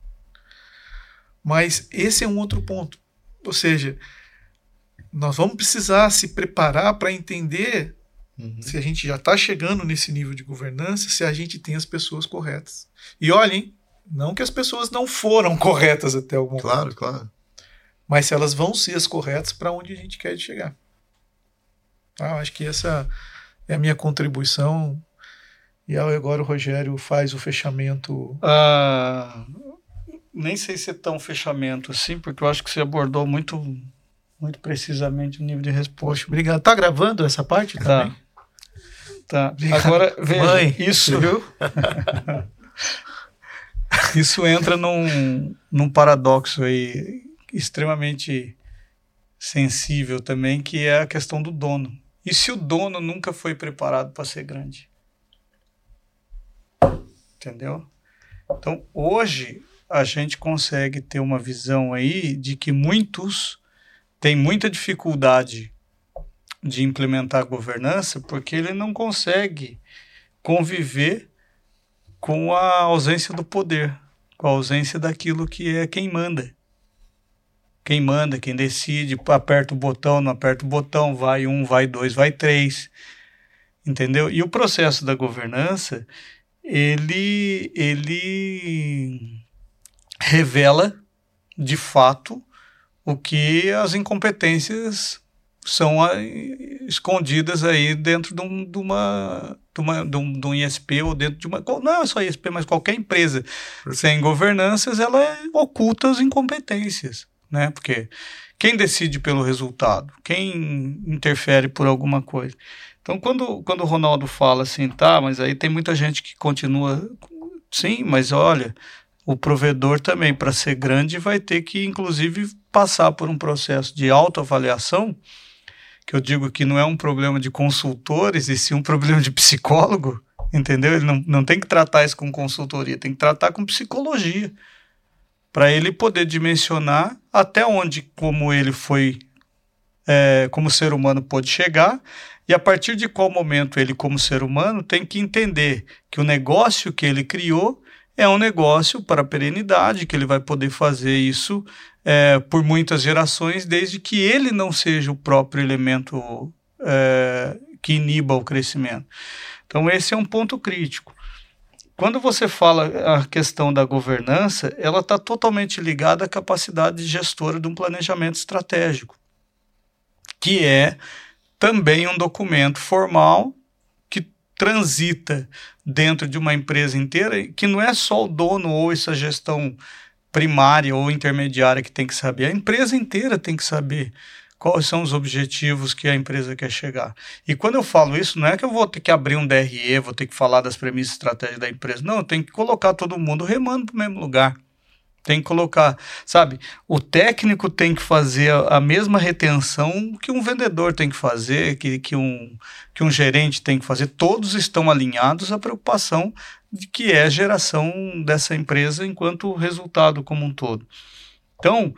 Speaker 3: Mas esse é um outro ponto. Ou seja, nós vamos precisar se preparar para entender se a gente já está chegando nesse nível de governança, se a gente tem as pessoas corretas. E olhem, não que as pessoas não foram corretas até algum ponto.
Speaker 1: Claro.
Speaker 3: Mas se elas vão ser as corretas para onde a gente quer chegar. Eu acho que essa é a minha contribuição. E agora o Rogério faz o fechamento.
Speaker 2: Nem sei se é tão fechamento assim, porque eu acho que você abordou muito precisamente o nível de resposta.
Speaker 3: Poxa, obrigado. Tá gravando essa parte também?
Speaker 2: Tá. Agora, veja,
Speaker 3: mãe,
Speaker 2: isso,
Speaker 3: viu?
Speaker 2: Isso entra num paradoxo aí extremamente sensível também, que é a questão do dono. E se o dono nunca foi preparado para ser grande? Entendeu? Então, hoje, a gente consegue ter uma visão aí de que muitos têm muita dificuldade de implementar a governança porque ele não consegue conviver com a ausência do poder, com a ausência daquilo que é quem manda. Quem manda, quem decide, aperta o botão, não aperta o botão, vai 1, vai 2, vai 3. Entendeu? E o processo da governança, ele revela, de fato, o que as incompetências são escondidas aí dentro de um ISP ou dentro de uma... Não é só ISP, mas qualquer empresa sem governanças, ela oculta as incompetências, né? Porque quem decide pelo resultado? Quem interfere por alguma coisa? Então, quando o Ronaldo fala assim, tá, mas aí tem muita gente que continua, sim, mas olha, o provedor também, para ser grande, vai ter que, inclusive, passar por um processo de autoavaliação, que eu digo que não é um problema de consultores, e sim um problema de psicólogo, entendeu? Ele não tem que tratar isso com consultoria, tem que tratar com psicologia, para ele poder dimensionar até onde, como ele foi, como ser humano pôde chegar, e a partir de qual momento ele, como ser humano, tem que entender que o negócio que ele criou é um negócio para a perenidade, que ele vai poder fazer isso por muitas gerações, desde que ele não seja o próprio elemento que iniba o crescimento. Então, esse é um ponto crítico. Quando você fala a questão da governança, ela está totalmente ligada à capacidade gestora de um planejamento estratégico, que é também um documento formal que transita dentro de uma empresa inteira, que não é só o dono ou essa gestão primária ou intermediária que tem que saber, a empresa inteira tem que saber quais são os objetivos que a empresa quer chegar. E quando eu falo isso, não é que eu vou ter que abrir um DRE, vou ter que falar das premissas estratégicas da empresa, não, eu tenho que colocar todo mundo remando para o mesmo lugar. Tem que colocar, sabe, o técnico tem que fazer a mesma retenção que um vendedor tem que fazer, que um gerente tem que fazer. Todos estão alinhados à preocupação de que é a geração dessa empresa enquanto resultado como um todo. Então,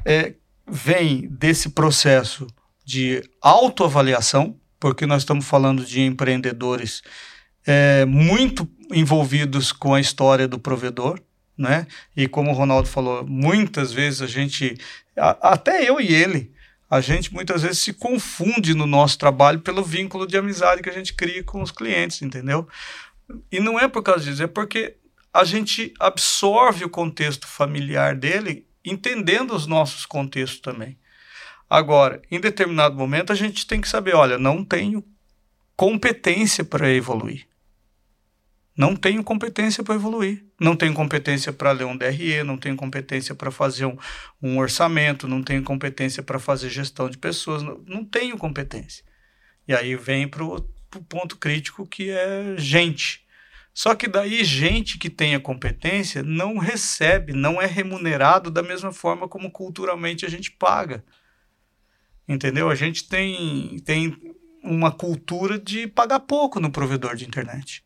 Speaker 2: vem desse processo de autoavaliação, porque nós estamos falando de empreendedores muito envolvidos com a história do provedor, né? E como o Ronaldo falou, muitas vezes a gente, até eu e ele, a gente muitas vezes se confunde no nosso trabalho pelo vínculo de amizade que a gente cria com os clientes, entendeu? E não é por causa disso, é porque a gente absorve o contexto familiar dele, entendendo os nossos contextos também. Agora, em determinado momento, a gente tem que saber, olha, não tenho competência para evoluir. Não tenho competência para evoluir, não tenho competência para ler um DRE, não tenho competência para fazer um orçamento, não tenho competência para fazer gestão de pessoas, não tenho competência. E aí vem para o ponto crítico que é gente. Só que daí gente que tenha competência não recebe, não é remunerado da mesma forma como culturalmente a gente paga. Entendeu? A gente tem uma cultura de pagar pouco no provedor de internet.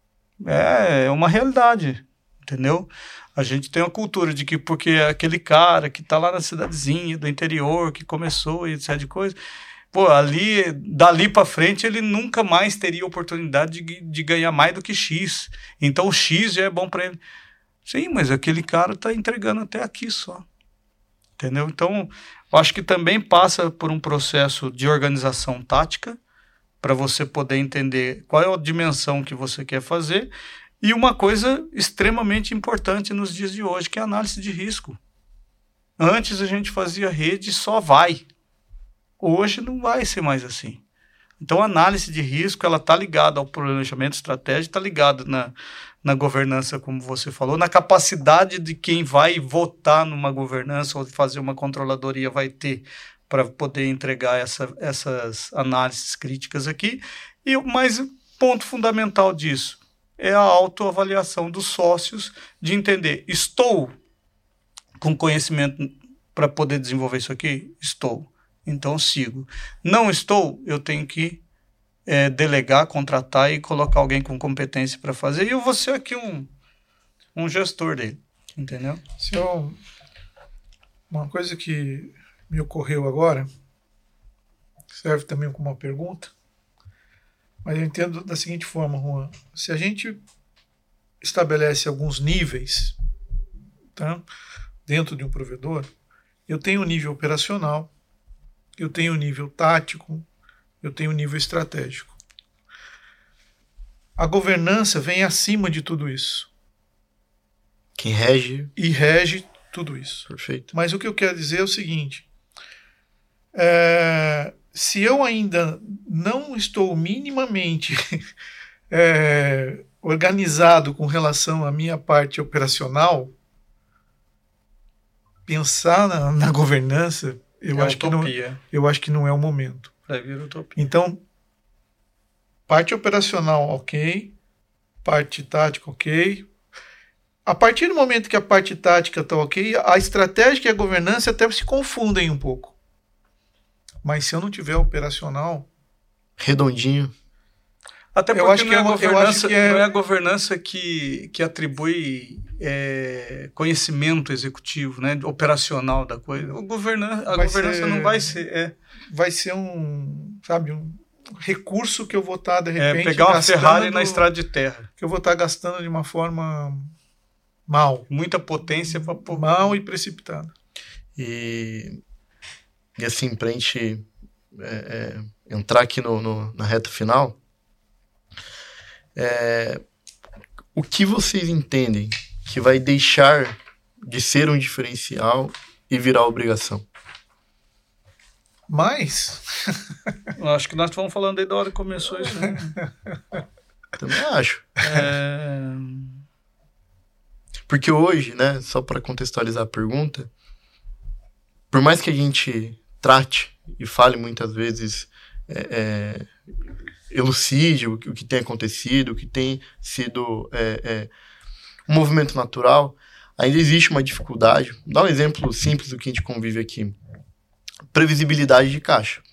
Speaker 2: É uma realidade, entendeu? A gente tem uma cultura de que porque aquele cara que está lá na cidadezinha do interior, que começou e etc de coisa, pô, dali para frente ele nunca mais teria oportunidade de ganhar mais do que X. Então o X já é bom para ele. Sim, mas aquele cara está entregando até aqui só. Entendeu? Então, eu acho que também passa por um processo de organização tática, para você poder entender qual é a dimensão que você quer fazer, e uma coisa extremamente importante nos dias de hoje, que é a análise de risco. Antes a gente fazia rede só vai. Hoje não vai ser mais assim. Então a análise de risco ela está ligada ao planejamento estratégico, está ligada na governança, como você falou, na capacidade de quem vai votar numa governança ou fazer uma controladoria vai ter para poder entregar essas análises críticas aqui. E o mais ponto fundamental disso é a autoavaliação dos sócios, de entender, estou com conhecimento para poder desenvolver isso aqui? Estou. Então sigo. Não estou, eu tenho que delegar, contratar e colocar alguém com competência para fazer. E eu vou ser aqui um gestor dele. Entendeu?
Speaker 3: Então, uma coisa que me ocorreu agora, serve também como uma pergunta, mas eu entendo da seguinte forma, Juan. Se a gente estabelece alguns níveis, tá, dentro de um provedor, eu tenho o nível operacional, eu tenho o nível tático, eu tenho o nível estratégico. A governança vem acima de tudo isso.
Speaker 1: Quem rege.
Speaker 3: E rege tudo isso.
Speaker 1: Perfeito.
Speaker 3: Mas o que eu quero dizer é o seguinte, se eu ainda não estou minimamente organizado com relação à minha parte operacional, pensar na governança, eu acho que não é o momento.
Speaker 2: Vai vir utopia.
Speaker 3: Então, Parte operacional, ok. Parte tática, ok. A partir do momento que a parte tática está ok, a estratégia e a governança até se confundem um pouco. Mas se eu não tiver operacional...
Speaker 1: Redondinho.
Speaker 2: Até porque não é a governança que atribui conhecimento executivo, né, operacional da coisa. A governança não vai ser...
Speaker 3: Vai ser um recurso que eu vou estar, de repente...
Speaker 2: pegar uma Ferrari na estrada de terra.
Speaker 3: Que eu vou estar gastando de uma forma mal.
Speaker 2: Muita potência para
Speaker 3: mal e precipitado.
Speaker 1: E assim, para a gente entrar aqui na reta final, o que vocês entendem que vai deixar de ser um diferencial e virar obrigação?
Speaker 3: Mas...
Speaker 2: Eu acho que nós estamos falando aí da hora que começou isso. Né?
Speaker 1: Também acho. Porque hoje, né, só para contextualizar a pergunta, por mais que a gente trate e fale muitas vezes, elucide o que tem acontecido, o que tem sido um movimento natural, ainda existe uma dificuldade. Vou dar um exemplo simples do que a gente convive aqui. Previsibilidade de caixa.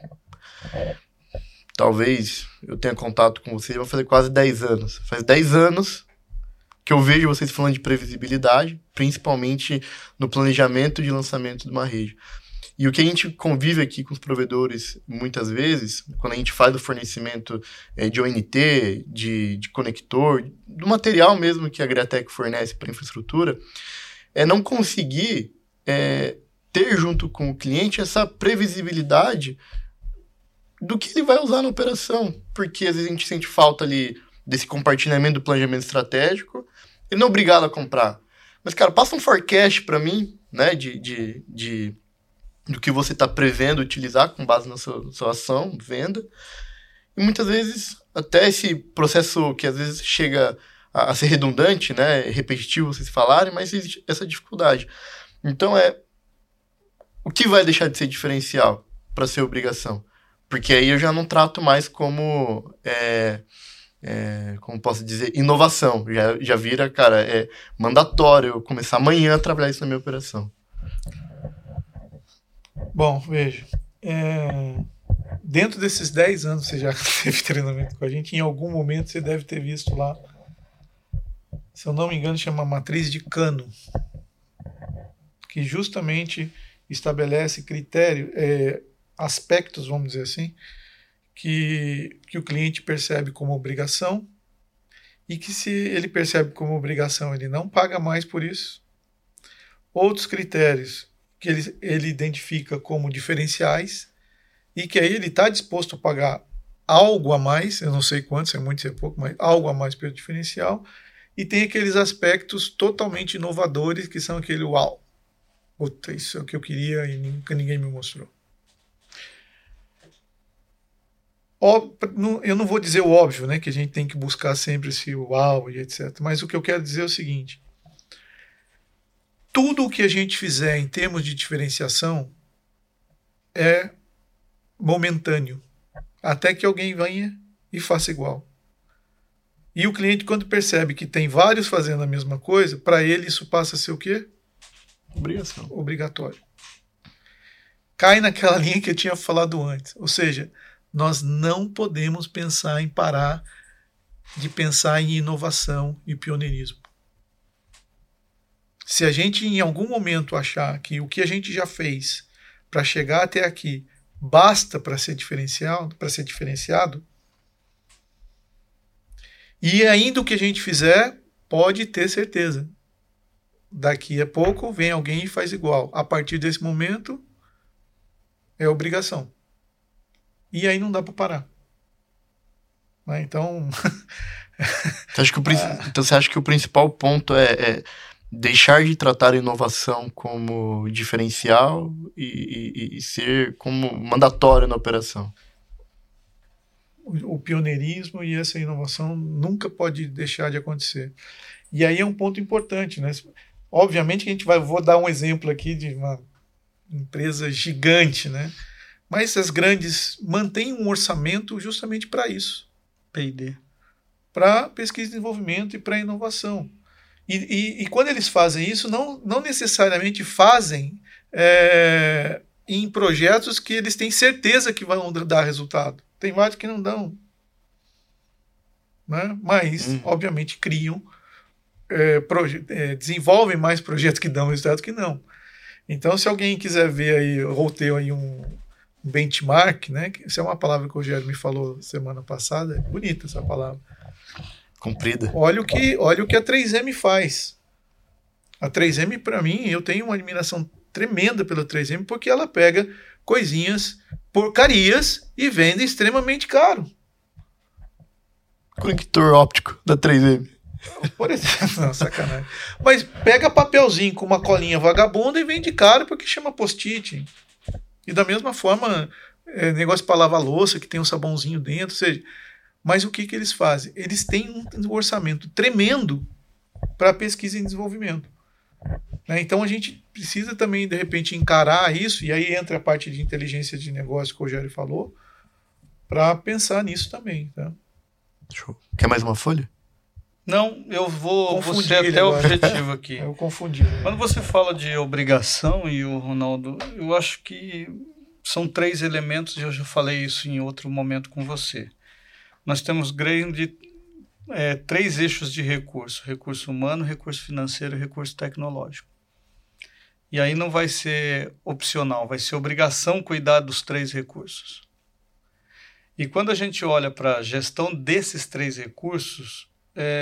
Speaker 1: Talvez eu tenha contato com vocês, vai fazer quase 10 anos. Faz 10 anos que eu vejo vocês falando de previsibilidade, principalmente no planejamento de lançamento de uma rede. E o que a gente convive aqui com os provedores, muitas vezes, quando a gente faz o fornecimento de ONT, de conector, do material mesmo que a Greatech fornece para infraestrutura, é não conseguir ter junto com o cliente essa previsibilidade do que ele vai usar na operação. Porque às vezes a gente sente falta ali desse compartilhamento do planejamento estratégico. Ele não é obrigado a comprar. Mas, cara, passa um forecast para mim, né, do que você está prevendo utilizar com base na sua ação, venda. E muitas vezes, até esse processo que às vezes chega a ser redundante, né, repetitivo vocês falarem, mas existe essa dificuldade. Então, o que vai deixar de ser diferencial para ser obrigação? Porque aí eu já não trato mais como, como posso dizer, inovação. Já vira, cara, mandatório eu começar amanhã a trabalhar isso na minha operação.
Speaker 3: Bom, veja, dentro desses 10 anos você já teve treinamento com a gente, em algum momento você deve ter visto lá, se eu não me engano, chama Matriz de Cano, que justamente estabelece critério, aspectos, vamos dizer assim, que o cliente percebe como obrigação e que se ele percebe como obrigação, ele não paga mais por isso. Outros critérios que ele identifica como diferenciais e que aí ele está disposto a pagar algo a mais, eu não sei quanto, se é muito, se é pouco, mas algo a mais pelo diferencial. E tem aqueles aspectos totalmente inovadores que são aquele uau, puta, isso é o que eu queria e nunca ninguém me mostrou. Eu não vou dizer o óbvio, né, que a gente tem que buscar sempre esse uau e etc. Mas o que eu quero dizer é o seguinte: tudo o que a gente fizer em termos de diferenciação é momentâneo, até que alguém venha e faça igual. E o cliente, quando percebe que tem vários fazendo a mesma coisa, para ele isso passa a ser o quê?
Speaker 1: Obrigação.
Speaker 3: Obrigatório. Cai naquela linha que eu tinha falado antes. Ou seja, nós não podemos pensar em parar de pensar em inovação e pioneirismo. Se a gente em algum momento achar que o que a gente já fez para chegar até aqui basta para ser diferenciado, e ainda o que a gente fizer, pode ter certeza, daqui a pouco vem alguém e faz igual. A partir desse momento é obrigação. E aí não dá para parar. Então...
Speaker 1: Então você acha que o principal ponto é deixar de tratar a inovação como diferencial e ser como mandatório na operação?
Speaker 3: O pioneirismo e essa inovação nunca pode deixar de acontecer. E aí é um ponto importante, né? Obviamente que vou dar um exemplo aqui de uma empresa gigante, né? Mas as grandes mantêm um orçamento justamente para isso.
Speaker 2: P&D.
Speaker 3: Para pesquisa e desenvolvimento e para inovação. E quando eles fazem isso, não necessariamente fazem em projetos que eles têm certeza que vão dar resultado. Tem vários que não dão. Né? Mas, obviamente, criam, desenvolvem mais projetos que dão resultado que não. Então, se alguém quiser ver aí, ou ter aí um benchmark, né? Essa é uma palavra que o Rogério me falou semana passada, é bonita essa palavra.
Speaker 1: Comprida.
Speaker 3: Olha o que a 3M faz. A 3M, para mim, eu tenho uma admiração tremenda pela 3M, porque ela pega coisinhas, porcarias, e vende extremamente caro.
Speaker 1: Conector óptico da 3M.
Speaker 3: Por exemplo, não, sacanagem. Mas pega papelzinho com uma colinha vagabunda e vende caro porque chama post-it. E da mesma forma, negócio para lavar louça, que tem um sabãozinho dentro, ou seja, mas o que eles fazem? Eles têm um orçamento tremendo para pesquisa e desenvolvimento. Né? Então a gente precisa também, de repente, encarar isso, e aí entra a parte de inteligência de negócio que o Rogério falou, para pensar nisso também. Tá?
Speaker 1: Show. Quer mais uma folha?
Speaker 2: Não, eu vou ser até objetivo aqui.
Speaker 3: Eu confundi.
Speaker 2: Quando você fala de obrigação, e o Ronaldo, eu acho que são 3 elementos, e eu já falei isso em outro momento com você. Nós temos 3 eixos de recurso: recurso humano, recurso financeiro e recurso tecnológico. E aí não vai ser opcional, vai ser obrigação cuidar dos 3 recursos. E quando a gente olha para a gestão desses 3 recursos,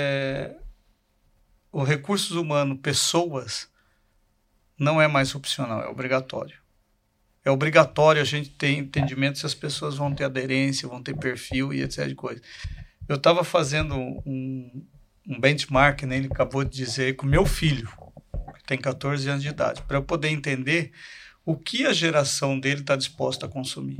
Speaker 2: o recursos humano, pessoas, não é mais opcional, é obrigatório. É obrigatório a gente ter entendimento se as pessoas vão ter aderência, vão ter perfil e etc. de coisa. Eu estava fazendo um benchmark, né, ele acabou de dizer, com meu filho, que tem 14 anos de idade, para eu poder entender o que a geração dele está disposta a consumir.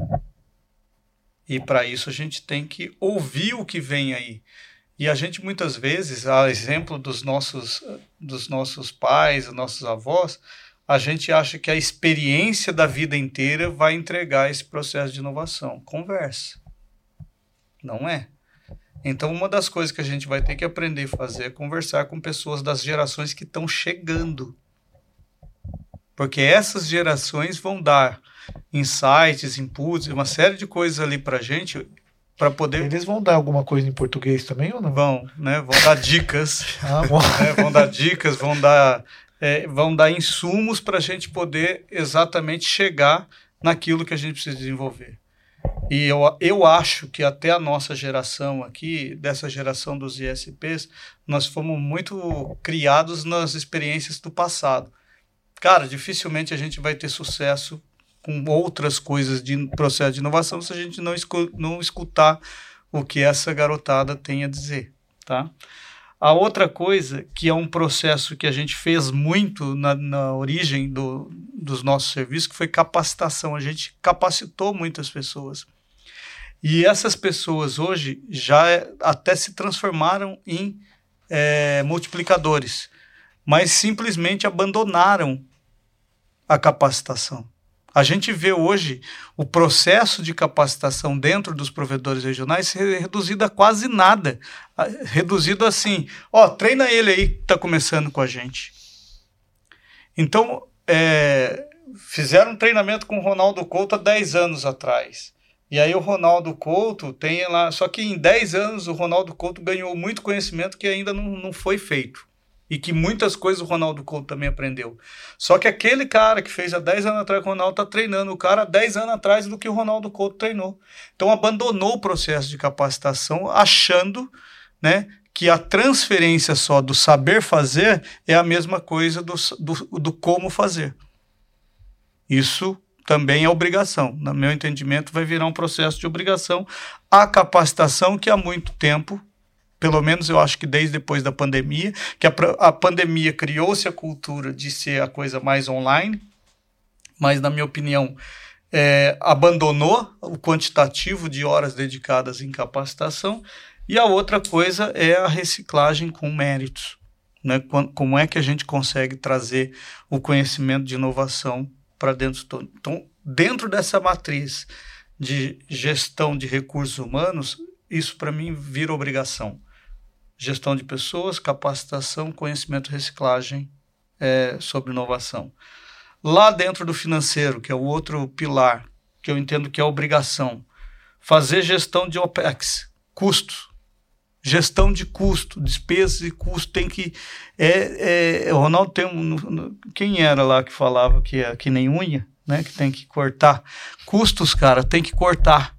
Speaker 2: E para isso a gente tem que ouvir o que vem aí. E a gente muitas vezes, a exemplo dos nossos pais, dos nossos avós, a gente acha que a experiência da vida inteira vai entregar esse processo de inovação. Conversa. Não é. Então, uma das coisas que a gente vai ter que aprender a fazer é conversar com pessoas das gerações que estão chegando. Porque essas gerações vão dar insights, inputs, uma série de coisas ali para a gente, para poder...
Speaker 3: Eles vão dar alguma coisa em português também ou não?
Speaker 2: Vão, né? Vão dar dicas.
Speaker 3: Bom.
Speaker 2: Vão dar dicas, vão dar insumos para a gente poder exatamente chegar naquilo que a gente precisa desenvolver. E eu acho que até a nossa geração aqui, dessa geração dos ISPs, nós fomos muito criados nas experiências do passado. Cara, dificilmente a gente vai ter sucesso com outras coisas de processo de inovação se a gente não escutar o que essa garotada tem a dizer, tá? A outra coisa, que é um processo que a gente fez muito na origem dos nossos serviços, que foi capacitação. A gente capacitou muitas pessoas. E essas pessoas hoje já até se transformaram em multiplicadores, mas simplesmente abandonaram a capacitação. A gente vê hoje o processo de capacitação dentro dos provedores regionais ser reduzido a quase nada. Reduzido assim, treina ele aí que está começando com a gente. Então, fizeram um treinamento com o Ronaldo Couto há 10 anos atrás. E aí o Ronaldo Couto tem lá... Só que em 10 anos o Ronaldo Couto ganhou muito conhecimento que ainda não foi feito. E que muitas coisas o Ronaldo Couto também aprendeu. Só que aquele cara que fez há 10 anos atrás que o Ronaldo está treinando, o cara há 10 anos atrás do que o Ronaldo Couto treinou. Então abandonou o processo de capacitação achando, né, que a transferência só do saber fazer é a mesma coisa do como fazer. Isso também é obrigação. No meu entendimento, vai virar um processo de obrigação. A capacitação que há muito tempo, pelo menos eu acho que desde depois da pandemia, que a pandemia criou-se a cultura de ser a coisa mais online, mas, na minha opinião, abandonou o quantitativo de horas dedicadas em capacitação. E a outra coisa é a reciclagem com méritos. Né? Como é que a gente consegue trazer o conhecimento de inovação para dentro do todo? Então, dentro dessa matriz de gestão de recursos humanos, isso para mim vira obrigação. Gestão de pessoas, capacitação, conhecimento, reciclagem, sobre inovação. Lá dentro do financeiro, que é o outro pilar, que eu entendo que é obrigação, fazer gestão de OPEX, custos. Gestão de custo, despesas e custo tem que... o Ronaldo tem quem era lá que falava que é que nem unha, né? Que tem que cortar. Custos, cara, tem que cortar.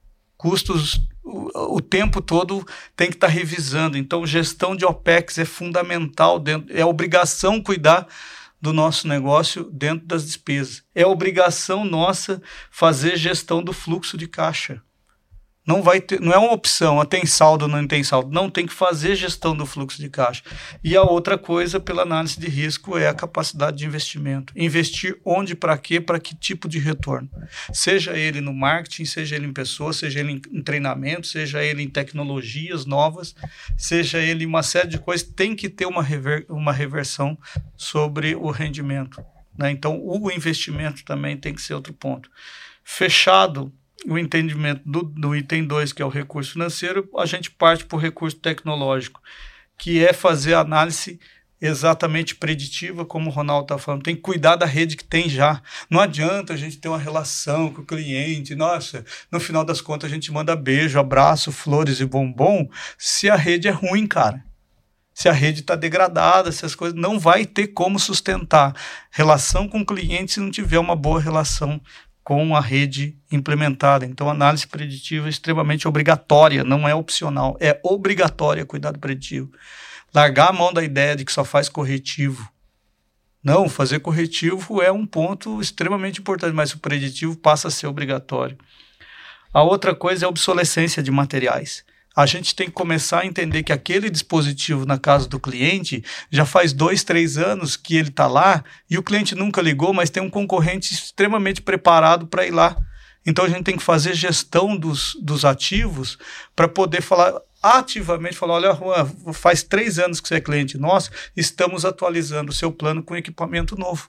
Speaker 2: Custos, o tempo todo tem que estar revisando. Então, gestão de OPEX é fundamental, é obrigação cuidar do nosso negócio dentro das despesas. É obrigação nossa fazer gestão do fluxo de caixa. Não vai ter, não é uma opção, tem saldo, não tem saldo. Não, tem que fazer gestão do fluxo de caixa. E a outra coisa, pela análise de risco, é a capacidade de investimento. Investir onde, para quê, para que tipo de retorno. Seja ele no marketing, seja ele em pessoas, seja ele em treinamento, seja ele em tecnologias novas, seja ele em uma série de coisas, tem que ter uma reversão sobre o rendimento, né? Então, o investimento também tem que ser outro ponto. Fechado o entendimento do item 2, que é o recurso financeiro, a gente parte para o recurso tecnológico, que é fazer a análise exatamente preditiva, como o Ronaldo está falando. Tem que cuidar da rede que tem já. Não adianta a gente ter uma relação com o cliente, nossa, no final das contas a gente manda beijo, abraço, flores e bombom, se a rede é ruim, cara. Se a rede está degradada, se as coisas... Não vai ter como sustentar relação com o cliente se não tiver uma boa relação com a rede implementada. Então, a análise preditiva é extremamente obrigatória, não é opcional, é obrigatória cuidado preditivo. Largar a mão da ideia de que só faz corretivo. Não, fazer corretivo é um ponto extremamente importante, mas o preditivo passa a ser obrigatório. A outra coisa é a obsolescência de materiais. A gente tem que começar a entender que aquele dispositivo na casa do cliente já faz 2, 3 anos que ele está lá e o cliente nunca ligou, mas tem um concorrente extremamente preparado para ir lá. Então a gente tem que fazer gestão dos ativos para poder falar ativamente, olha, Juan, faz 3 anos que você é cliente nosso, estamos atualizando o seu plano com equipamento novo.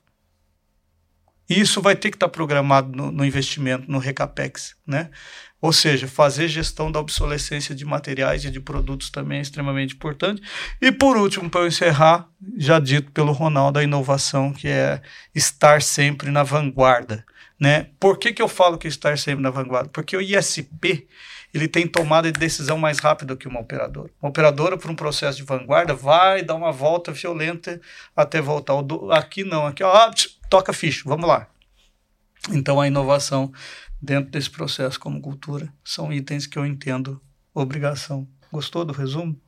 Speaker 2: E isso vai ter que estar programado no investimento, no Recapex, né? Ou seja, fazer gestão da obsolescência de materiais e de produtos também é extremamente importante. E por último, para eu encerrar, já dito pelo Ronaldo, a inovação, que é estar sempre na vanguarda, né? Por que eu falo que estar sempre na vanguarda? Porque o ISP, ele tem tomada de decisão mais rápida que uma operadora. Uma operadora, por um processo de vanguarda, vai dar uma volta violenta até voltar. Aqui não, aqui toca ficha, vamos lá. Então a inovação dentro desse processo como cultura são itens que eu entendo obrigação. Gostou do resumo?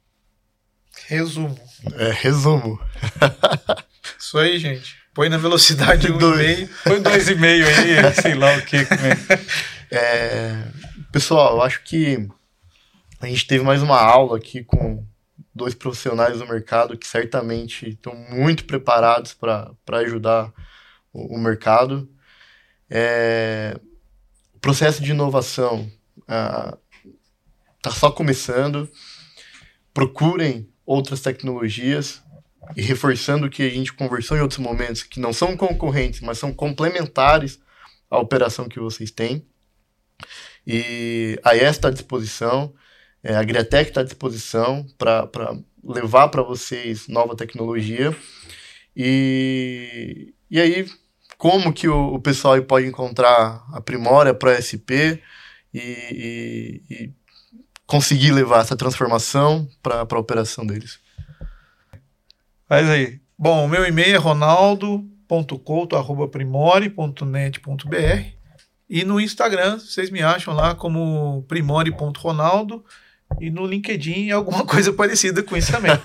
Speaker 3: Resumo.
Speaker 1: Resumo.
Speaker 3: Isso aí, gente. Põe na velocidade 1,5.
Speaker 2: Põe 2,5 aí, sei lá o que.
Speaker 1: Pessoal, eu acho que a gente teve mais uma aula aqui com 2 profissionais do mercado que certamente estão muito preparados para ajudar o mercado. O processo de inovação está só começando. Procurem outras tecnologias e reforçando o que a gente conversou em outros momentos, que não são concorrentes, mas são complementares à operação que vocês têm. E a ES está à disposição, a Griatec está à disposição para levar para vocês nova tecnologia. E aí, como que o pessoal aí pode encontrar a Primori, a ProSP e conseguir levar essa transformação para a operação deles?
Speaker 2: Faz aí.
Speaker 3: Bom, o meu e-mail é ronaldo.couto@primori.net.br e no Instagram vocês me acham lá como primori.ronaldo e no LinkedIn alguma coisa parecida com isso também.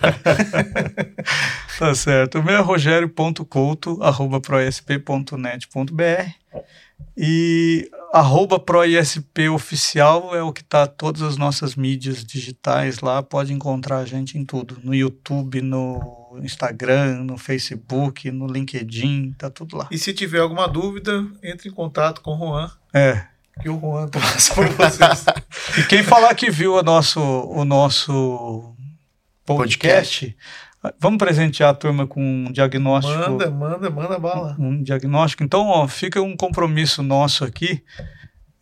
Speaker 2: Tá certo. O meu é rogério.couto@proisp.net.br e @proispOficial é o que está todas as nossas mídias digitais lá, pode encontrar a gente em tudo, no YouTube, no Instagram, no Facebook, no LinkedIn, tá tudo lá.
Speaker 3: E se tiver alguma dúvida, entre em contato com o Juan. Que o Juan passa por vocês.
Speaker 2: E quem falar que viu o nosso podcast, vamos presentear a turma com um diagnóstico.
Speaker 3: Manda bala.
Speaker 2: Um diagnóstico. Então, fica um compromisso nosso aqui.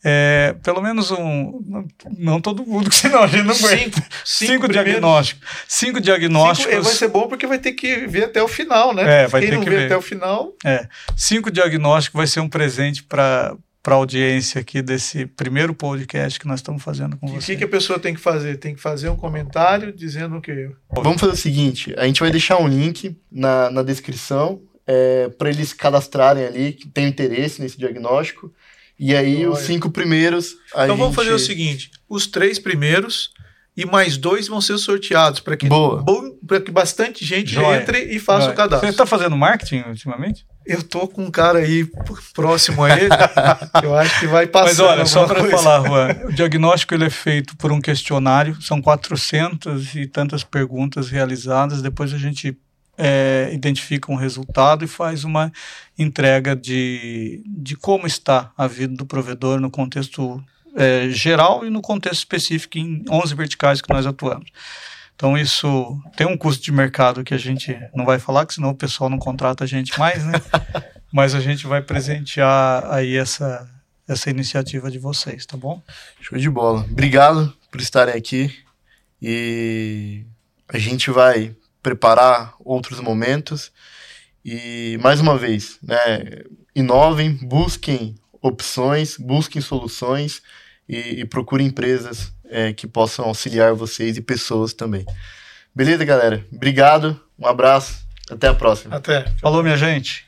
Speaker 2: pelo menos não todo mundo, senão a gente não aguenta. 5 diagnósticos. 5 diagnósticos.
Speaker 3: Vai ser bom porque vai ter que ver até o final, né?
Speaker 2: Vai
Speaker 3: Quem
Speaker 2: ter
Speaker 3: não
Speaker 2: que
Speaker 3: vê
Speaker 2: ver
Speaker 3: até o final.
Speaker 2: 5 diagnósticos vai ser um presente para a audiência aqui desse primeiro podcast que nós estamos fazendo com você.
Speaker 3: E o que a pessoa tem que fazer? Tem que fazer um comentário dizendo o quê?
Speaker 1: Vamos fazer o seguinte, a gente vai deixar um link na descrição para eles se cadastrarem ali, que tem interesse nesse diagnóstico. E aí os 5 primeiros...
Speaker 3: Vamos fazer o seguinte, os 3 primeiros e mais 2 vão ser sorteados para que bastante gente entre e faça o cadastro.
Speaker 2: Você está fazendo marketing ultimamente?
Speaker 3: Eu tô com um cara aí próximo a ele, que eu acho que vai passar.
Speaker 2: Mas olha, só para falar, Juan, o diagnóstico ele é feito por um questionário, são 400 e tantas perguntas realizadas, depois a gente identifica um resultado e faz uma entrega de como está a vida do provedor no contexto geral e no contexto específico em 11 verticais que nós atuamos. Então isso tem um custo de mercado que a gente não vai falar, que senão o pessoal não contrata a gente mais, né? Mas a gente vai presentear aí essa iniciativa de vocês, tá bom?
Speaker 1: Show de bola. Obrigado por estarem aqui e a gente vai preparar outros momentos e, mais uma vez, né, inovem, busquem opções, busquem soluções e procurem empresas que possam auxiliar vocês e pessoas também. Beleza, galera? Obrigado, um abraço, até a próxima.
Speaker 3: Até.
Speaker 2: Falou, minha gente.